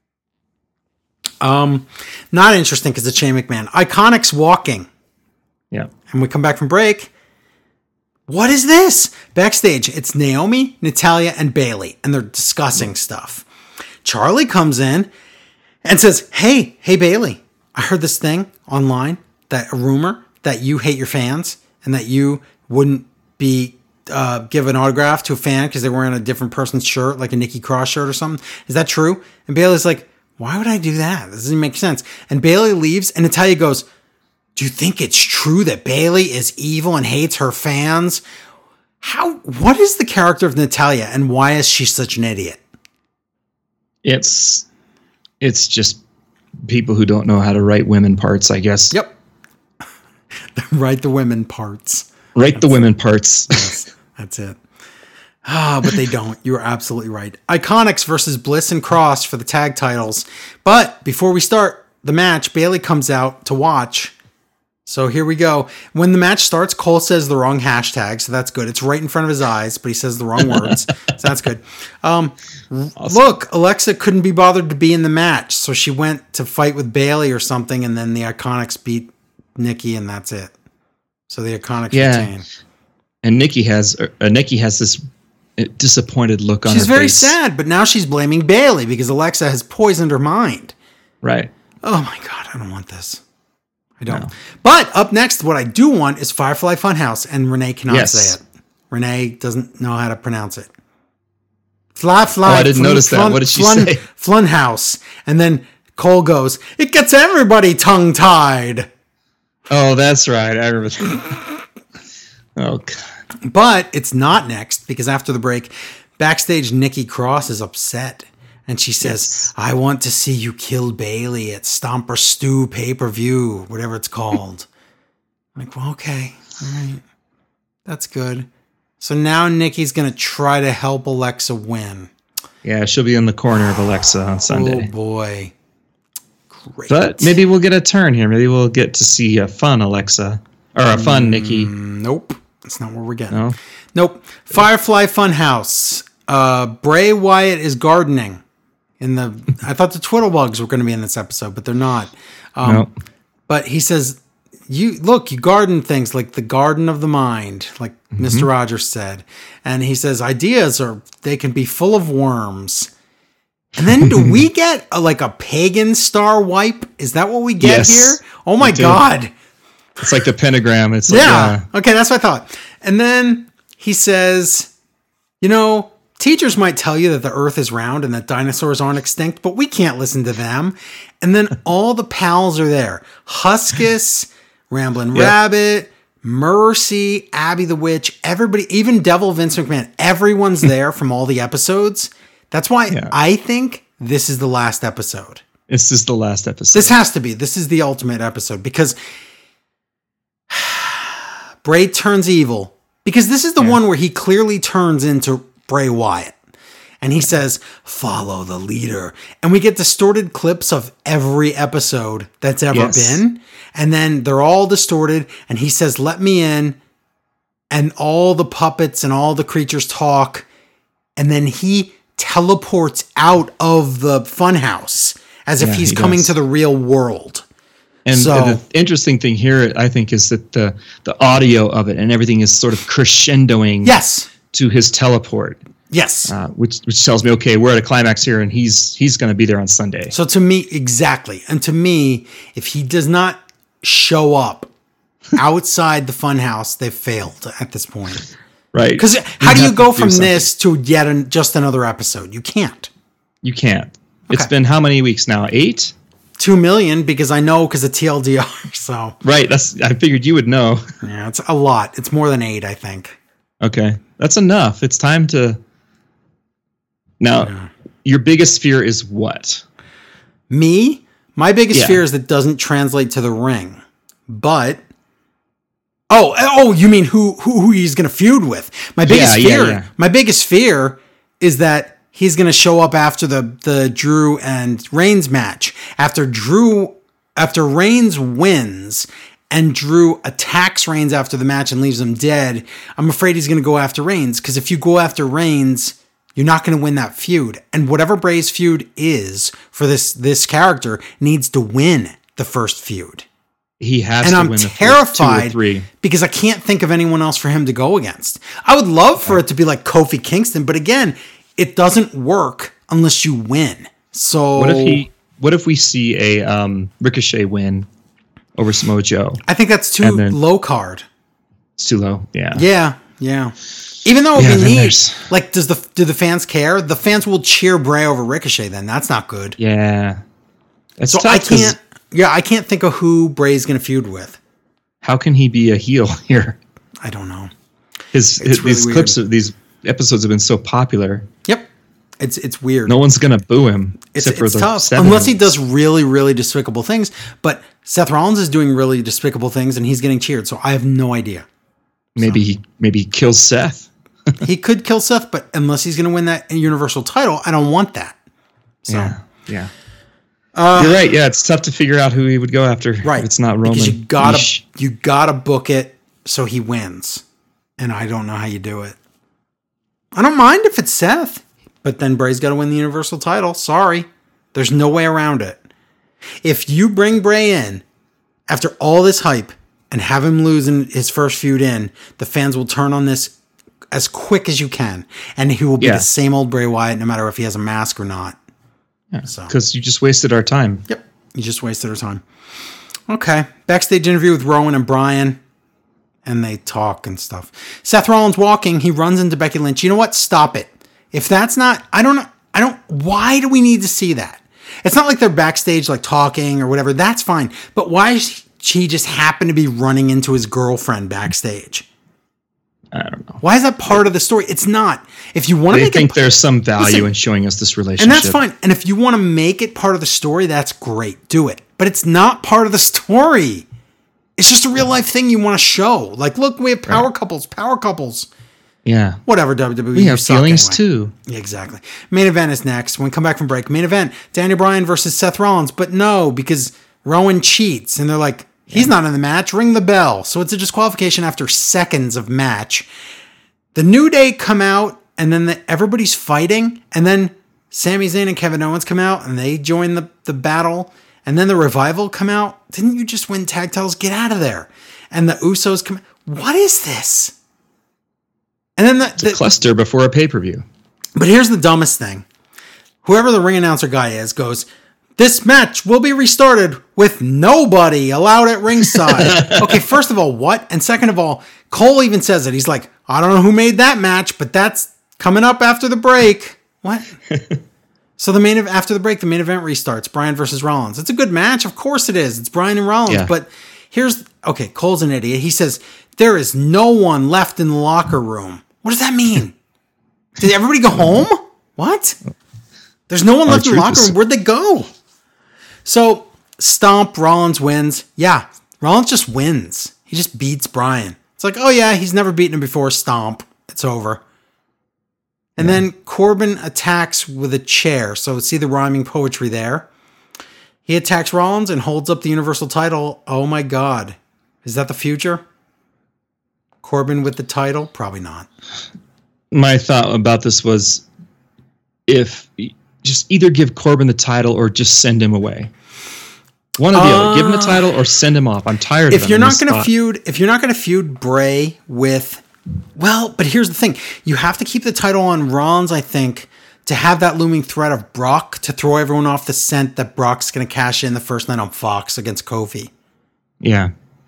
Um, not interesting because it's Shane McMahon. Iconics walking. Yeah. And we come back from break. What is this? Backstage, it's Naomi, Natalya, and Bayley, and they're discussing stuff. Charlie comes in and says, hey, hey, Bayley, I heard this thing online, that a rumor that you hate your fans and that you wouldn't be uh, give an autograph to a fan because they're wearing a different person's shirt, like a Nikki Cross shirt or something. Is that true? And Bayley's like, why would I do that? This doesn't make sense. And Bayley leaves, and Natalya goes, do you think it's true that Bayley is evil and hates her fans? How? What is the character of Natalya, and why is she such an idiot? It's it's just people who don't know how to write women parts, I guess. Yep. Write the women parts. Write that's, the women parts. Yes, that's it. Ah, oh, but they don't. You're absolutely right. Iconics versus Bliss and Cross for the tag titles. But before we start the match, Bayley comes out to watch. So here we go. When the match starts, Cole says the wrong hashtag, so that's good. It's right in front of his eyes, but he says the wrong words, so that's good. Um, awesome. Look, Alexa couldn't be bothered to be in the match, so she went to fight with Bayley or something, and then the Iconics beat Nikki, and that's it. So the Iconics yeah. retain. And Nikki has uh, Nikki has this disappointed look on she's her face. She's very sad, but now she's blaming Bayley because Alexa has poisoned her mind. Right. Oh my God, I don't want this. I don't. No. But up next, what I do want is Firefly Funhouse, and Renee cannot yes. say it. Renee doesn't know how to pronounce it. Fly, fly. Oh, I didn't flun, notice that. Flun, what did she flun, say? Flunhouse. And then Cole goes, it gets everybody tongue-tied. Oh, that's right. I remember. Oh, God. But it's not next, because after the break, backstage, Nikki Cross is upset. And she says, yes. I want to see you kill Bayley at Stomper Stew pay-per-view, whatever it's called. I'm like, well, okay. All right. That's good. So now Nikki's going to try to help Alexa win. Yeah, she'll be in the corner of Alexa on Sunday. Oh, boy. Great. But maybe we'll get a turn here. Maybe we'll get to see a fun Alexa. Or a fun mm, Nikki. Nope. That's not what we're getting. No? Nope. Firefly Funhouse. Uh, Bray Wyatt is gardening. In the, I thought the Twiddlebugs were going to be in this episode, but they're not. Um, nope. But he says, "You look, you garden things like the garden of the mind, like mm-hmm. Mister Rogers said." And he says, "Ideas are they can be full of worms." And then do we get a, like a pagan star wipe? Is that what we get yes, here? Oh my God! It's like the pentagram. It's like, yeah. Uh, okay, that's what I thought. And then he says, "You know." Teachers might tell you that the earth is round and that dinosaurs aren't extinct, but we can't listen to them. And then all the pals are there. Huskus, Ramblin' yep. Rabbit, Mercy, Abby the Witch, everybody, even Devil Vince McMahon. Everyone's there from all the episodes. That's why yeah. I think this is the last episode. This is the last episode. This has to be. This is the ultimate episode because Bray turns evil. Because this is the yeah. one where he clearly turns into Bray Wyatt. And he says, follow the leader. And we get distorted clips of every episode that's ever yes. been. And then they're all distorted. And he says, let me in. And all the puppets and all the creatures talk. And then he teleports out of the funhouse as yeah, if he's he coming does. to the real world. And so, the interesting thing here, I think, is that the, the audio of it and everything is sort of crescendoing. Yes. To his teleport, yes, uh, which which tells me, okay, we're at a climax here, and he's he's going to be there on Sunday. So to me, exactly, and to me, if he does not show up outside the funhouse, they've failed at this point, right? Because how do you go from this to yet an, just another episode? You can't. You can't. Okay. It's been how many weeks now? Eight. Two million because I know because of T L D R. So right, that's I figured you would know. Yeah, it's a lot. It's more than eight, I think. Okay, that's enough. It's time to... Now, yeah. your biggest fear is what? Me? My biggest yeah. fear is that it doesn't translate to the ring. But... Oh, oh, you mean who who, who he's going to feud with? My biggest yeah, fear, yeah, yeah. my biggest fear is that he's going to show up after the the Drew and Reigns match. After Drew, after Reigns wins and Drew attacks Reigns after the match and leaves him dead, I'm afraid he's going to go after Reigns, because if you go after Reigns, you're not going to win that feud. And whatever Bray's feud is for this this character needs to win the first feud. He has and to I'm win the terrified two or three. because I can't think of anyone else for him to go against. I would love for it to be like Kofi Kingston, but again, it doesn't work unless you win. So what if he? What if we see a um, Ricochet win over Samoa Joe? I think that's too then, low card. It's too low. Yeah. Yeah. Yeah. Even though it Yeah, would then be neat, there's- like, does the do the fans care? The fans will cheer Bray over Ricochet. Then that's not good. Yeah. That's So tough I 'cause can't. Yeah, I can't think of who Bray's going to feud with. How can he be a heel here? I don't know. His, It's his really these weird. clips of these episodes have been so popular. Yep. It's it's weird. No one's gonna boo him. It's, except for it's the tough seven unless he year-olds. does really, really despicable things. But Seth Rollins is doing really despicable things, and he's getting cheered. So I have no idea. Maybe So. he maybe he kills Seth. He could kill Seth, but unless he's going to win that Universal title, I don't want that. So Yeah, yeah. You're right. Yeah, it's tough to figure out who he would go after. right, if it's not Roman. because you gotta Yeesh. you gotta book it so he wins, and I don't know how you do it. I don't mind if it's Seth, but then Bray's got to win the Universal title. Sorry, there's no way around it. If you bring Bray in after all this hype and have him lose in his first feud in, the fans will turn on this as quick as you can, and he will be Yeah. the same old Bray Wyatt no matter if he has a mask or not. So. Because you just wasted our time. Yep. You just wasted our time. Okay. Backstage interview with Rowan and Bryan. And they talk and stuff. Seth Rollins walking. He runs into Becky Lynch. You know what? Stop it. If that's not, I don't know. I don't, why do we need to see that? It's not like they're backstage like talking or whatever. That's fine. But why does she just happen to be running into his girlfriend backstage? I don't know. Why is that part of the story? It's not. If you want to They make think it, there's some value Listen, in showing us this relationship, and that's fine. And if you want to make it part of the story, that's great. Do it. But it's not part of the story. It's just a real life thing you want to show. Like, look, we have power Right. couples, power couples. Yeah. Whatever, W W E. We you have suck feelings anyway. too. Yeah, exactly. Main event is next. When we come back from break, main event, Daniel Bryan versus Seth Rollins. But no, because Rowan cheats. And they're like, he's not in the match. Ring the bell. So it's a disqualification after seconds of match. The New Day come out, and then the, everybody's fighting. And then Sami Zayn and Kevin Owens come out, and they join the, the battle. And then the Revival come out. Didn't you just win tag titles? Get out of there. And the Usos come. What is this? And then the, It's a the cluster before a pay per view. but here's the dumbest thing. Whoever the ring announcer guy is goes, this match will be restarted with nobody allowed at ringside. Okay, first of all, what? And second of all, Cole even says it. He's like, I don't know who made that match, but that's coming up after the break. What? So the main after the break, the main event restarts. Bryan versus Rollins. It's a good match. Of course it is. It's Bryan and Rollins. Yeah. But here's, okay, Cole's an idiot. He says, there is no one left in the locker room. What does that mean? Did everybody go home? What? There's no one left in the locker room. Where'd they go? So, stomp, Rollins wins. Yeah, Rollins just wins. He just beats Bryan. It's like, oh yeah, he's never beaten him before. Stomp. It's over. And yeah. Then Corbin attacks with a chair. So see the rhyming poetry there. He attacks Rollins and holds up the Universal title. Oh my God. Is that the future? Corbin with the title? Probably not. My thought about this was if just either give Corbin the title or just send him away. One or the uh, other. Give him the title or send him off. I'm tired of if you're not going to feud, if you're not going to feud Bray with, well, but here's the thing. You have to keep the title on Rollins, I think, to have that looming threat of Brock to throw everyone off the scent that Brock's going to cash in the first night on Fox against Kofi. Yeah.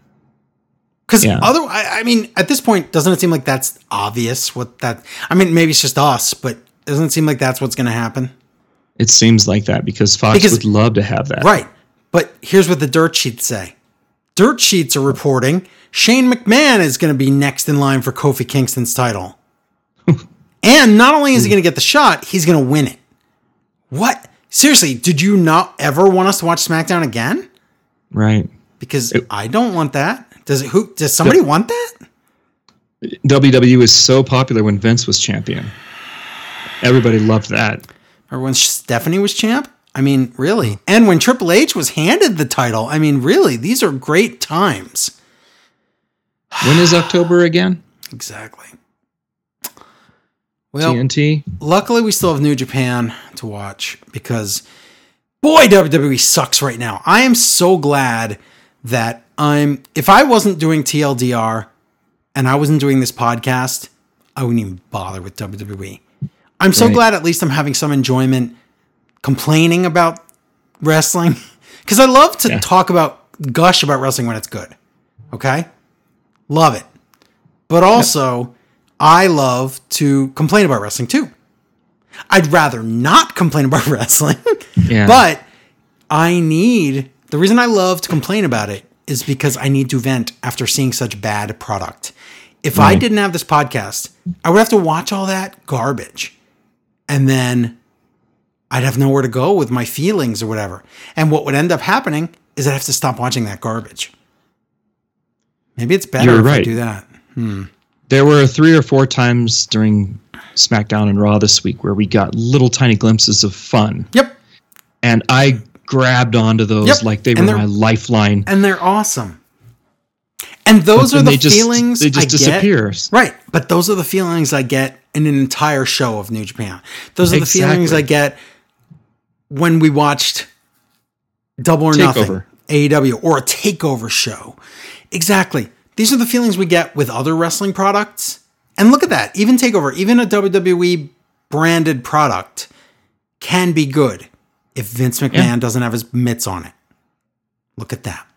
Because yeah. other, I, I mean, at this point, doesn't it seem like that's obvious what that, I mean, maybe it's just us, but doesn't it seem like that's what's going to happen? It seems like that because Fox because, would love to have that. Right. But here's what the dirt sheets say. Dirt sheets are reporting Shane McMahon is going to be next in line for Kofi Kingston's title. And not only is he going to get the shot, he's going to win it. What? Seriously, did you not ever want us to watch SmackDown again? Right. Because it, I don't want that. Does it, who does somebody the, want that? W W E was so popular when Vince was champion. Everybody loved that. Or when Stephanie was champ? I mean, really. And when Triple H was handed the title. I mean, really, these are great times. When is October again? Exactly. Well, T N T. Luckily, we still have New Japan to watch because, boy, W W E sucks right now. I am so glad that I'm. If I wasn't doing T L D R and I wasn't doing this podcast, I wouldn't even bother with W W E. I'm so right. glad at least I'm having some enjoyment complaining about wrestling because I love to yeah. talk about, gush about wrestling when it's good. Okay? Love it. But also, yep. I love to complain about wrestling too. I'd rather not complain about wrestling, yeah. but I need, the reason I love to complain about it is because I need to vent after seeing such bad product. If right. I didn't have this podcast, I would have to watch all that garbage. And then I'd have nowhere to go with my feelings or whatever. And what would end up happening is I'd have to stop watching that garbage. Maybe it's better You're if right. I do that. Hmm. There were three or four times during SmackDown and Raw this week where we got little tiny glimpses of fun. Yep. And I grabbed onto those yep. like they were my lifeline. And they're awesome. And those are the just, feelings they just I disappear. get. Right. But those are the feelings I get in an entire show of New Japan. Those are exactly. the feelings I get when we watched Double or Takeover. Nothing, A E W, or a takeover show. Exactly. These are the feelings we get with other wrestling products. And look at that. Even takeover, even a W W E branded product can be good if Vince McMahon yeah. doesn't have his mitts on it. Look at that.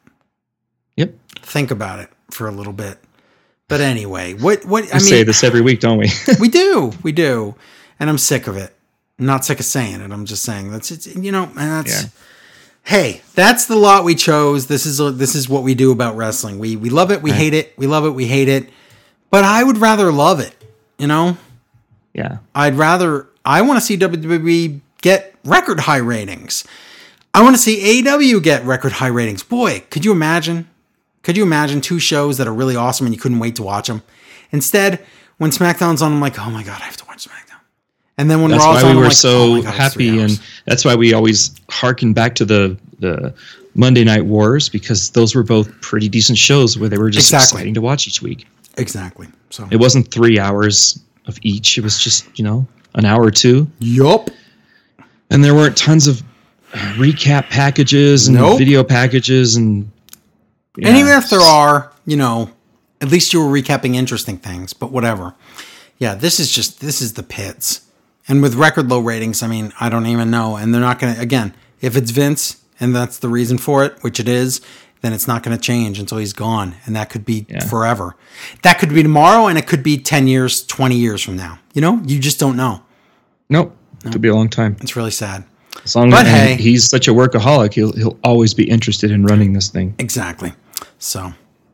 Yep. Think about it for a little bit. But anyway, what what we I mean, say this every week, don't we? we do, we do, and I'm sick of it. I'm not sick of saying it. I'm just saying that's it's you know, and that's. Yeah. Hey, that's the lot we chose. This is a, this is what we do about wrestling. We we love it, we right. hate it. We love it, we hate it. But I would rather love it. You know. Yeah. I'd rather. I want to see W W E get record high ratings. I want to see A E W get record high ratings. Boy, could you imagine? Could you imagine two shows that are really awesome and you couldn't wait to watch them? Instead, when SmackDown's on, I'm like, oh my God, I have to watch SmackDown. And then when that's Raw's why on, we were I'm like, so oh my God, happy, and that's why we always harken back to the the Monday Night Wars, because those were both pretty decent shows where they were just exactly. exciting to watch each week. Exactly. So it wasn't three hours of each; it was just you know an hour or two. Yup. And there weren't tons of recap packages and nope. video packages and. Yeah. And even if there are, you know, at least you were recapping interesting things, but whatever. Yeah, this is just, this is the pits. And with record low ratings, I mean, I don't even know. And they're not going to, again, if it's Vince and that's the reason for it, which it is, then it's not going to change until he's gone. And that could be yeah. forever. That could be tomorrow and it could be ten years, twenty years from now. You know, you just don't know. Nope. No. Could be a long time. It's really sad. As long but as hey, he's such a workaholic, he'll he'll always be interested in running this thing. Exactly. So,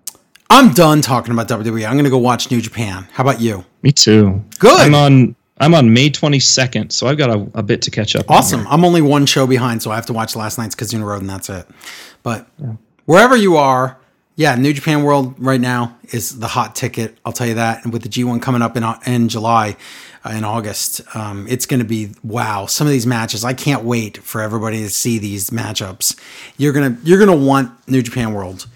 I'm done talking about W W E. I'm going to go watch New Japan. How about you? Me too. Good. I'm on I'm on May twenty-second, so I've got a, a bit to catch up. Awesome. I'm only one show behind, so I have to watch last night's Kazuna Road, and that's it. But yeah. wherever you are, yeah, New Japan World right now is the hot ticket. I'll tell you that. And with the G one coming up in in July, uh, in August, um, it's going to be wow. Some of these matches, I can't wait for everybody to see these matchups. You're gonna you're gonna want New Japan World.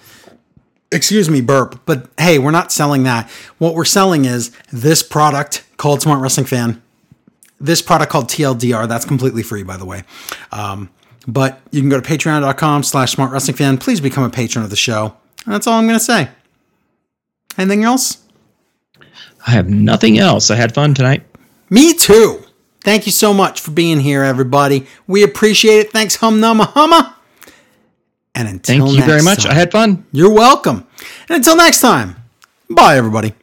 Excuse me, burp. But hey, we're not selling that. What we're selling is this product called Smart Wrestling Fan. This product called T L D R. That's completely free, by the way. Um, but you can go to patreon.com slash Smart Wrestling Fan. Please become a patron of the show. And that's all I'm going to say. Anything else? I have nothing else. I had fun tonight. Me too. Thank you so much for being here, everybody. We appreciate it. Thanks, hum numma humma. And until Thank you next very much. time, I had fun. You're welcome. And until next time, bye, everybody.